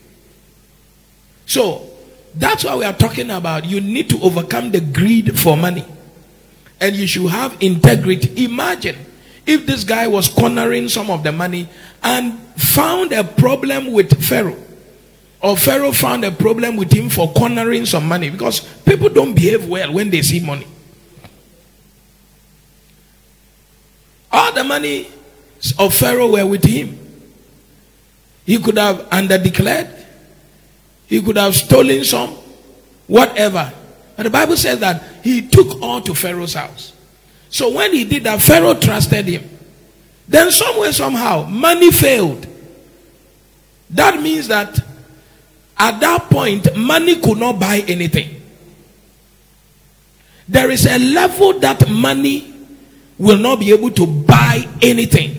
So, that's why we are talking about. You need to overcome the greed for money. And you should have integrity. Imagine if this guy was cornering some of the money and found a problem with Pharaoh. Or Pharaoh found a problem with him for cornering some money. Because people don't behave well when they see money. All the money money of Pharaoh were with him. He could have underdeclared. He could have stolen some. Whatever. But the Bible says that he took all to Pharaoh's house. So when he did that, Pharaoh trusted him. Then somewhere, somehow, money failed. That means that at that point, money could not buy anything. There is a level that money will not be able to buy anything.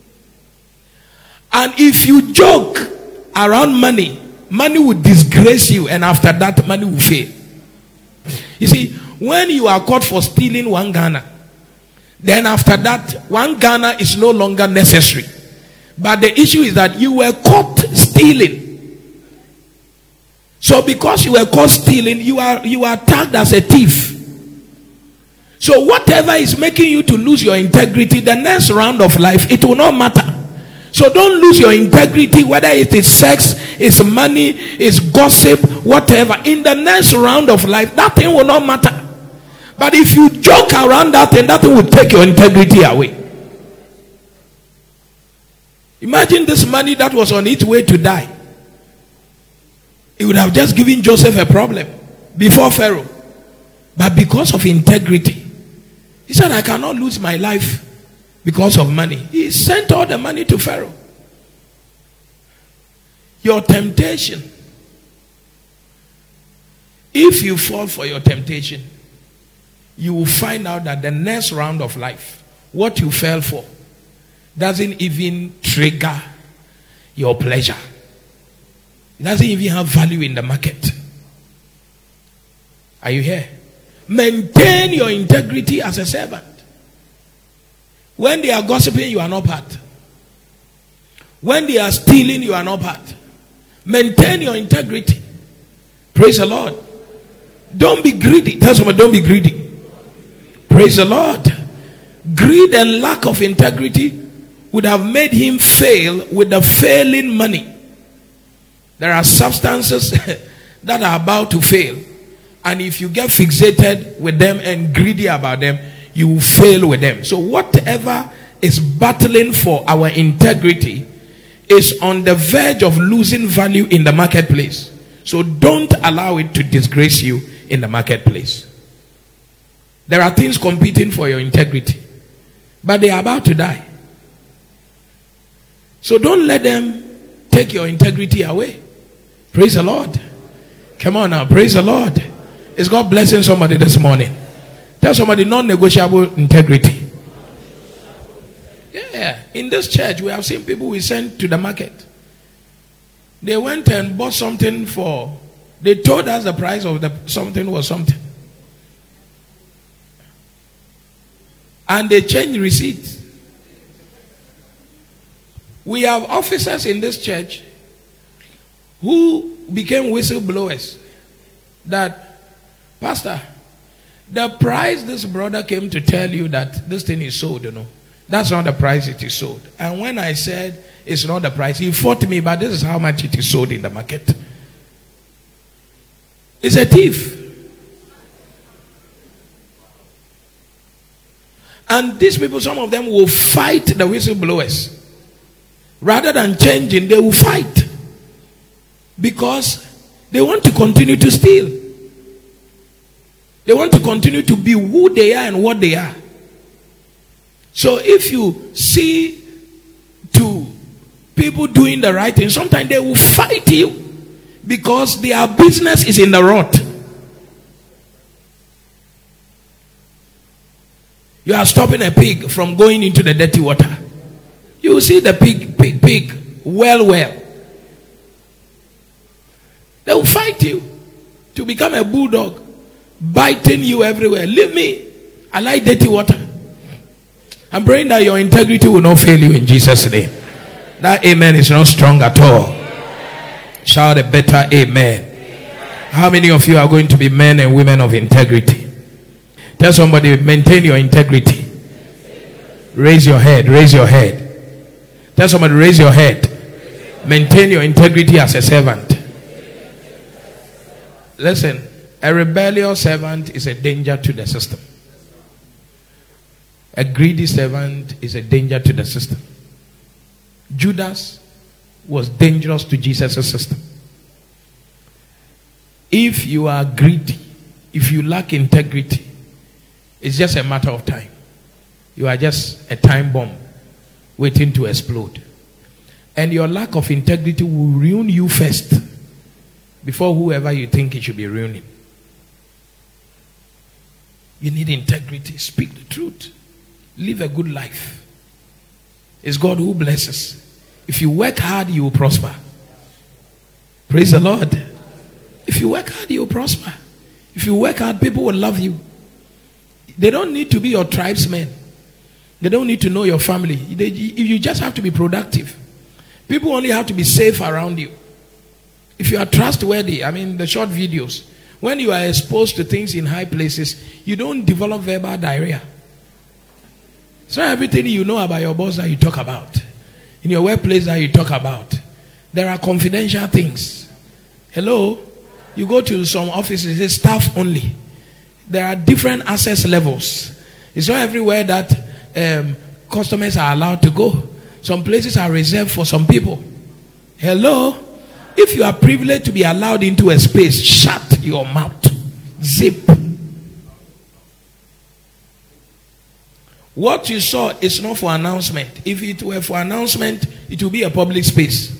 And if you joke around money, money will disgrace you, and after that, money will fail. You see, when you are caught for stealing one Ghana, then after that, one Ghana is no longer necessary. But the issue is that you were caught stealing. So because you were caught stealing, you are you are tagged as a thief. So whatever is making you to lose your integrity, the next round of life, it will not matter. So don't lose your integrity, whether it is sex, it's money, it's gossip, whatever. In the next round of life, that thing will not matter. But if you joke around that thing, that thing will take your integrity away. Imagine this money that was on its way to die. It would have just given Joseph a problem before Pharaoh. But because of integrity, he said, I cannot lose my life because of money. He sent all the money to Pharaoh. Your temptation, if you fall for your temptation, you will find out that the next round of life, what you fell for, doesn't even trigger your pleasure. It doesn't even have value in the market. Are you here? Maintain your integrity as a servant. When they are gossiping, you are not part. When they are stealing, you are not part. Maintain your integrity. Praise the Lord. Don't be greedy. Tell someone, don't be greedy. Praise the Lord. Greed and lack of integrity would have made him fail with the failing money. There are substances that are about to fail. And if you get fixated with them and greedy about them, you will fail with them. So whatever is battling for our integrity is on the verge of losing value in the marketplace. So don't allow it to disgrace you in the marketplace. There are things competing for your integrity, but they are about to die. So don't let them take your integrity away. Praise the Lord. Come on now, praise the Lord. Is God blessing somebody this morning? Tell somebody, non-negotiable integrity. Yeah, in this church we have seen people we sent to the market. They went and bought something for, they told us the price of the something was something. And they changed receipts. We have officers in this church who became whistleblowers. That, Pastor, the price this brother came to tell you that this thing is sold, you know, that's not the price it is sold. And when I said it's not the price, he fought me, but this is how much it is sold in the market. It's a thief. And these people, some of them will fight the whistleblowers. Rather than changing, they will fight. Because they want to continue to steal. They want to continue to be who they are and what they are. So if you see to people doing the right thing, sometimes they will fight you because their business is in the rot. You are stopping a pig from going into the dirty water. You will see the pig, pig, pig, well, well. They will fight you to become a bulldog, biting you everywhere. Leave me. I like dirty water. I'm praying that your integrity will not fail you in Jesus' name. That amen is not strong at all. Shout a better amen. How many of you are going to be men and women of integrity? Tell somebody, maintain your integrity. Raise your head. Raise your head. Tell somebody, raise your head. Maintain your integrity as a servant. Listen, a rebellious servant is a danger to the system. A greedy servant is a danger to the system. Judas was dangerous to Jesus' system. If you are greedy, if you lack integrity, it's just a matter of time. You are just a time bomb waiting to explode. And your lack of integrity will ruin you first before whoever you think it should be ruining. You need integrity. Speak the truth. Live a good life. It's God who blesses. If you work hard, you will prosper. Praise the Lord. If you work hard, you will prosper. If you work hard, people will love you. They don't need to be your tribesmen. They don't need to know your family. They, you just have to be productive. People only have to be safe around you. If you are trustworthy, I mean the short videos, when you are exposed to things in high places, you don't develop verbal diarrhea. It's not everything you know about your boss that you talk about. In your workplace that you talk about. There are confidential things. Hello? You go to some offices, it's staff only. There are different access levels. It's not everywhere that um, customers are allowed to go. Some places are reserved for some people. Hello? If you are privileged to be allowed into a space, shut your mouth. Zip. What you saw is not for announcement. If it were for announcement, it will be a public space.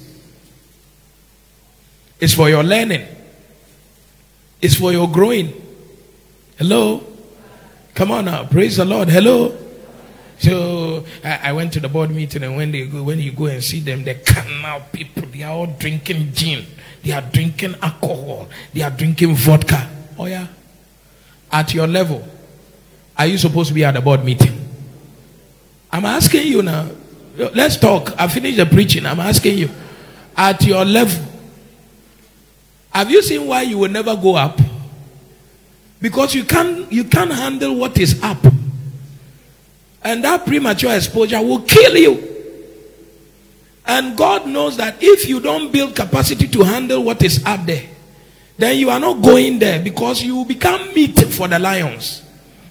It's for your learning. It's for your growing. Hello? Come on now. Praise the Lord. Hello? So I, I went to the board meeting, and when they go, when you go and see them, the canal people, they are all drinking gin, they are drinking alcohol, they are drinking vodka. Oh yeah. At your level, are you supposed to be at the board meeting? I'm asking you now. Let's talk. I finished the preaching. I'm asking you. At your level, have you seen why you will never go up? Because you can't you can't handle what is up. And that premature exposure will kill you. And God knows that if you don't build capacity to handle what is up there, then you are not going there, because you will become meat for the lions.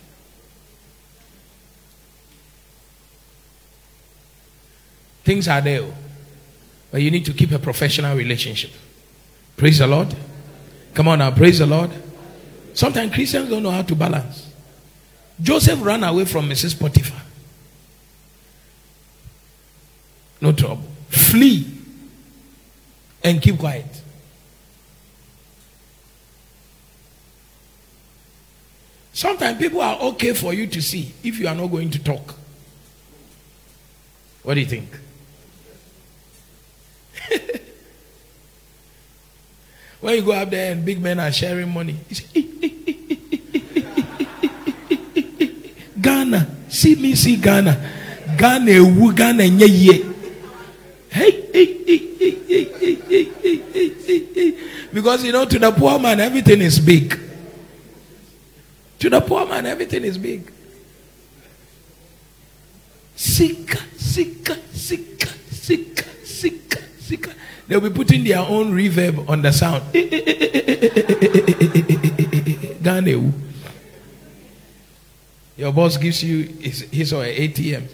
Things are there, but you need to keep a professional relationship. Praise the Lord. Come on now, praise the Lord. Sometimes Christians don't know how to balance. Joseph ran away from Missus Potiphar. No trouble. Flee and keep quiet. Sometimes people are okay for you to see if you are not going to talk. What do you think? When you go up there and big men are sharing money, you say, Ghana, see me see Ghana. Ghana, wu Ghana, nye ye. Hey, hey, hey, hey, hey, hey, hey, hey, hey, hey. Because you know, to the poor man, everything is big. To the poor man, everything is big. Sika, sika, sika, sika, sika, sika. They'll be putting their own reverb on the sound. Ghana. Your boss gives you his, his or her A T M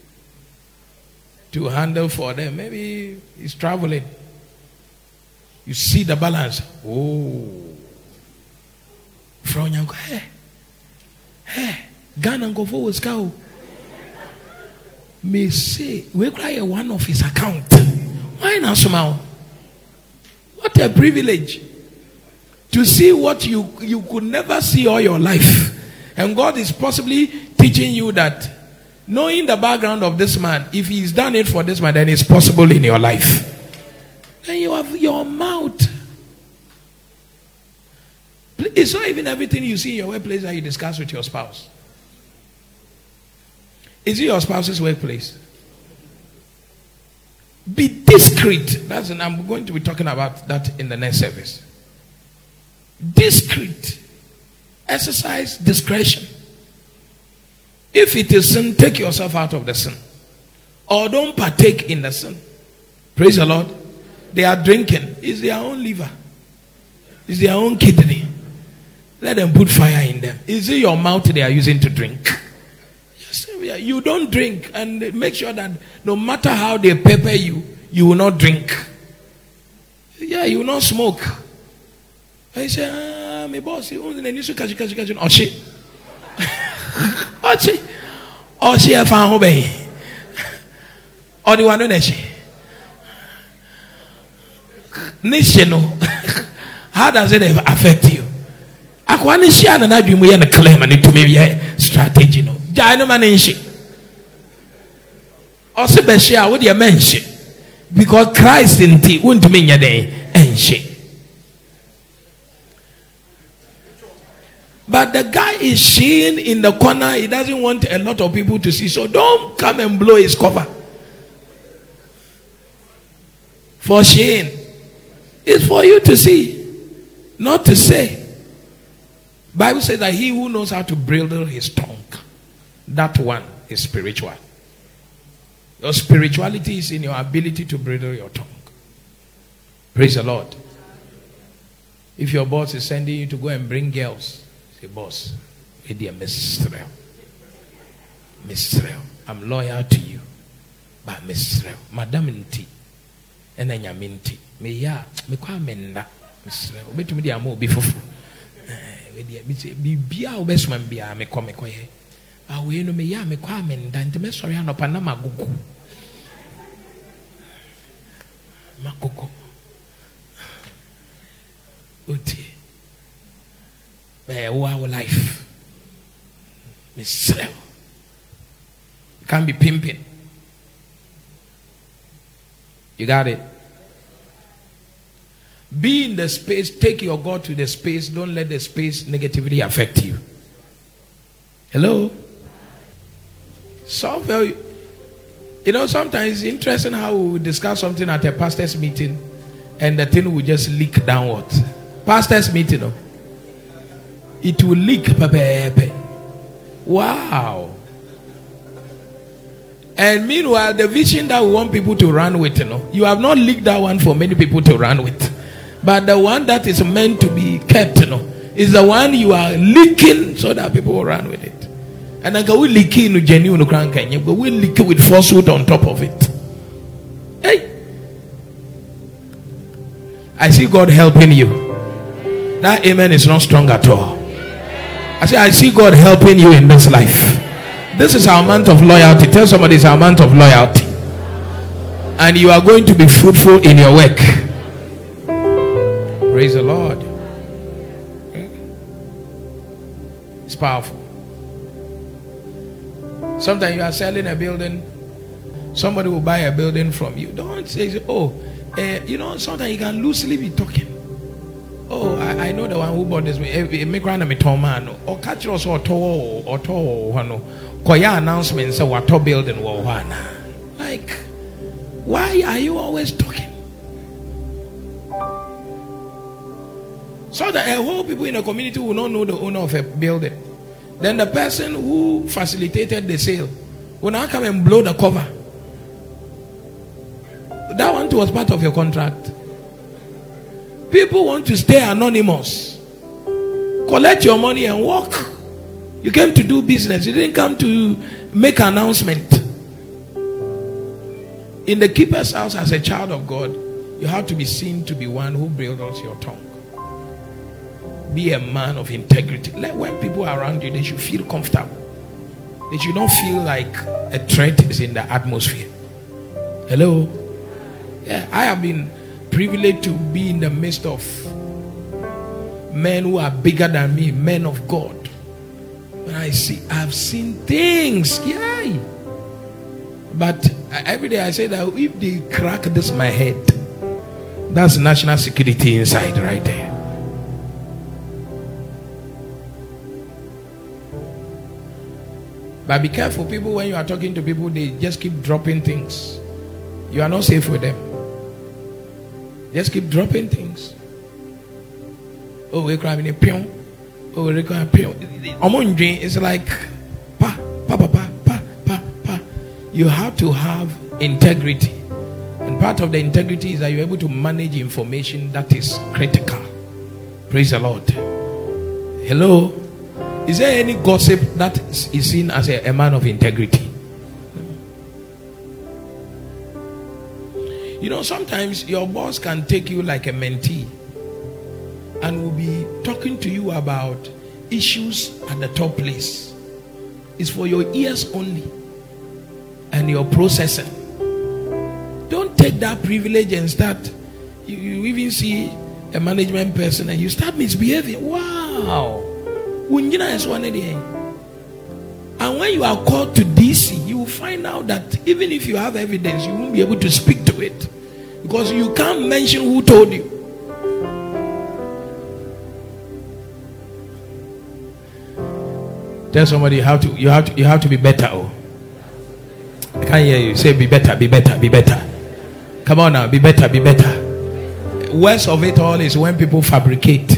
to handle for them. Maybe he's traveling. You see the balance. Oh. From Yanko, hey, hey, Ghana go forward, cow. May say, we cry one of his account. Why not somehow? What a privilege to see what you, you could never see all your life. And God is possibly teaching you that, knowing the background of this man, if he's done it for this man, then it's possible in your life. Then you have your mouth. It's not even everything you see in your workplace that you discuss with your spouse. Is it your spouse's workplace? Be discreet. That's, and I'm going to be talking about that in the next service. Discreet. Exercise discretion. If it is sin, take yourself out of the sin. Or don't partake in the sin. Praise the Lord. They are drinking. It's their own liver. It's their own kidney. Let them put fire in them. Is it your mouth they are using to drink? Yes, you don't drink, and make sure that no matter how they pepper you, you will not drink. Yeah, you will not smoke. I say, ah, my boss, he only needs to catch, catch, catch. Oh, she. Oh, she. Oh, she have found home. Oh, the one who knows she. How does it affect you? I want to share and I do me and claim and it to me strategy. No, Jano Manenshi. Also, Beshia, what you mention? Because Christ in thee won't mean your day and she. But the guy is seen in the corner. He doesn't want a lot of people to see. So don't come and blow his cover. For shame. It's for you to see, not to say. Bible says that he who knows how to bridle his tongue, that one is spiritual. Your spirituality is in your ability to bridle your tongue. Praise the Lord. If your boss is sending you to go and bring girls, say, boss, Mister Mister I'm loyal to you. But Mister Madam Inti, and then Yaminti, me ya, me kwa menda, Mister Obetu media mo bifufu. Bibia obesman bia me come koye. Ah, we no me ya me kwa menda, nti me sorry anopa na magugu. Magugu. Uti. Be our life. Mister Can't be pimping. You got it? Be in the space. Take your God to the space. Don't let the space negatively affect you. Hello? So, you know, sometimes it's interesting how we discuss something at a pastor's meeting and the thing will just leak downward. Pastor's meeting, no? It will leak. Wow. And meanwhile, the vision that we want people to run with, you know, you have not leaked that one for many people to run with. But the one that is meant to be kept, you know, is the one you are leaking so that people will run with it. And then we leak in genuine crank, but we leak it with falsehood on top of it. Hey, I see God helping you. That amen is not strong at all. I say I see God helping you in this life. This is our month of loyalty. Tell somebody it's our month of loyalty. And you are going to be fruitful in your work. Praise the Lord. It's powerful. Sometimes you are selling a building. Somebody will buy a building from you. Don't say, oh, uh, you know, sometimes you can loosely be talking. Oh, I, I know the one who bought this. Make run me tomano or catch us or to or to one. Koya announcement say what building wana. Like, why are you always talking? So that a whole people in the community will not know the owner of a building. Then the person who facilitated the sale will now come and blow the cover. That one too was part of your contract. People want to stay anonymous. Collect your money and walk. You came to do business. You didn't come to make an announcement. In the keeper's house as a child of God, you have to be seen to be one who bridles your tongue. Be a man of integrity. Like when people are around you, they should feel comfortable. They should not feel like a threat is in the atmosphere. Hello? Yeah, I have been privileged to be in the midst of men who are bigger than me, men of God. When I see, I've seen things. Yay! But every day I say that if they crack this my head, that's national security inside right there. But be careful, people, when you are talking to people, they just keep dropping things. You are not safe with them. Just keep dropping things. Oh, we're crying a pion. Oh, we're crying a pion. It's like pa, pa, pa, pa, pa, pa, pa. You have to have integrity. And part of the integrity is that you're able to manage information that is critical. Praise the Lord. Hello. Is there any gossip that is seen as a, a man of integrity? You know, sometimes your boss can take you like a mentee and will be talking to you about issues at the top place. It's for your ears only and your processing. Don't take that privilege and start. You, you even see a management person and you start misbehaving. Wow. And when you are called to D C, you will find out that even if you have evidence, you won't be able to speak to it because you can't mention who told you. Tell somebody you have to you have to you have to be better. Oh, I can't hear you. Say be better, be better, be better. Come on now, be better, be better. Worst of it all is when people fabricate.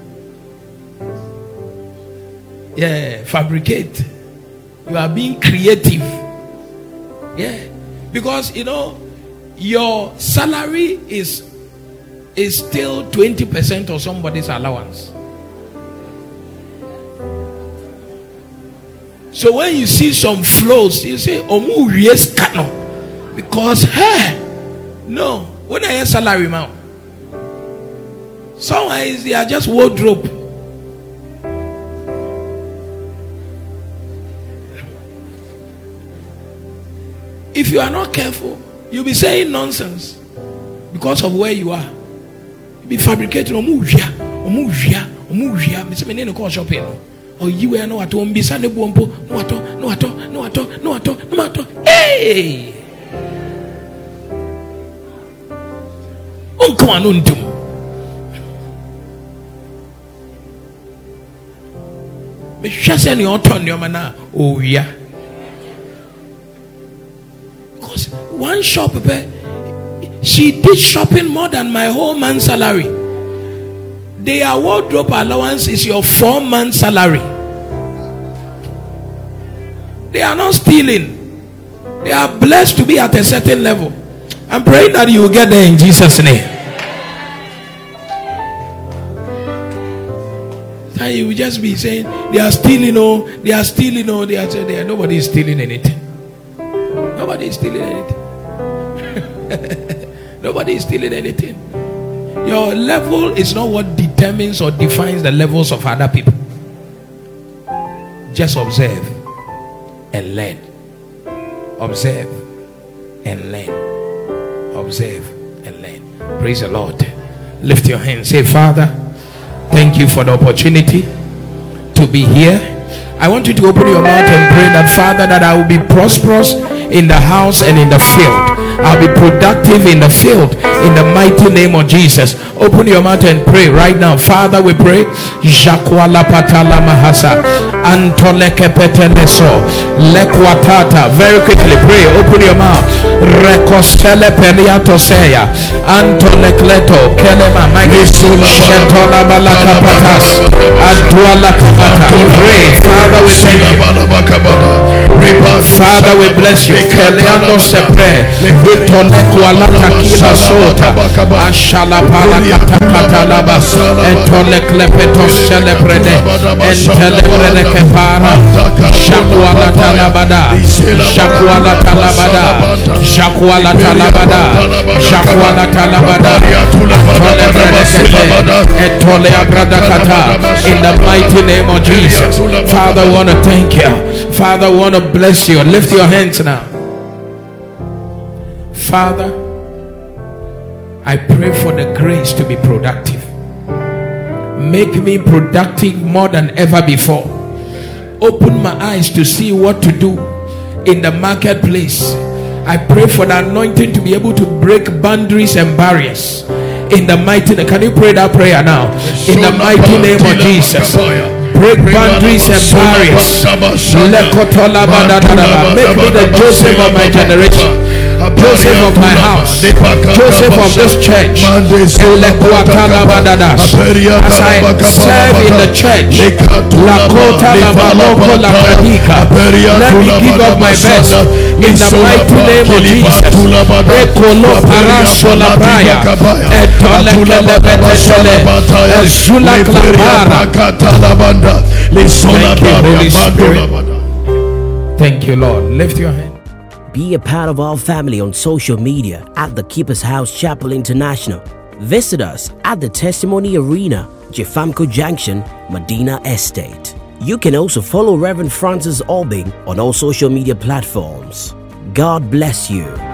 Yeah, fabricate. You are being creative. Yeah, because you know your salary is is still twenty percent of somebody's allowance. So when you see some flows, you say, "Omu yes kano," because hey, no, when I hear salary now, sometimes they are just wardrobe. If you are not careful, you'll be saying nonsense because of where you are. You'll be fabricating. Omu via, omu via, omu via. Me say me no call shopping. Oh, you were no ato mbisa ne buompo no ato no ato no ato no ato no ato. Hey, unko anundum. Me hwase ne oton ne omana oh yeah. Because one shop, she did shopping more than my whole month's salary. Their wardrobe allowance is your four months salary. They are not stealing. They are blessed to be at a certain level. I'm praying that you will get there in Jesus' name. And you will just be saying they are stealing, oh, they are stealing, oh, they are saying nobody is stealing anything. Nobody is stealing anything. Nobody is stealing anything. Your level is not what determines or defines the levels of other people. Just observe and learn. Observe and learn. Observe and learn. Praise the Lord. Lift your hands. Say, Father, thank you for the opportunity to be here. I want you to open your mouth and pray that, Father, that I will be prosperous in the house and in the field. I'll be productive in the field in the mighty name of Jesus. Open your mouth and pray right now. Father, we pray. Jakwala patala mahasa antoleke peteleso lekwatata. Very quickly pray. Open your mouth. Rekostele periato seya antolekleto kelema magisula shetola balaka patas antwala kapata. Pray. Father, we thank you. Father, we bless you. Keleando sepre vitone kwala takila sota ashala pala katakata laba entole klepeto celebrede entelebrede kepara shakwala talabada shakwala talabada shakwala talabada shakwala talabada entole agrada kata. In the mighty name of Jesus, Father, I want to thank you. Father, I want to bless you. Lift your hands now. Father, I pray for the grace to be productive. Make me productive more than ever before. Open my eyes to see what to do in the marketplace. I pray for the anointing to be able to break boundaries and barriers. In the mighty name, can you pray that prayer now? In the mighty name of Jesus. Break boundaries and barriers. Make me the Joseph of my generation, Joseph of my house, Joseph of this church. As I serve in the church, let me give up my best in the mighty name of Jesus. Thank you, Holy Spirit. Thank you, Lord. Lift your hand. Be a part of our family on social media at the Keeper's House Chapel International. Visit us at the Testimony Arena, Jefamco Junction, Medina Estate. You can also follow Reverend Francis Albing on all social media platforms. God bless you.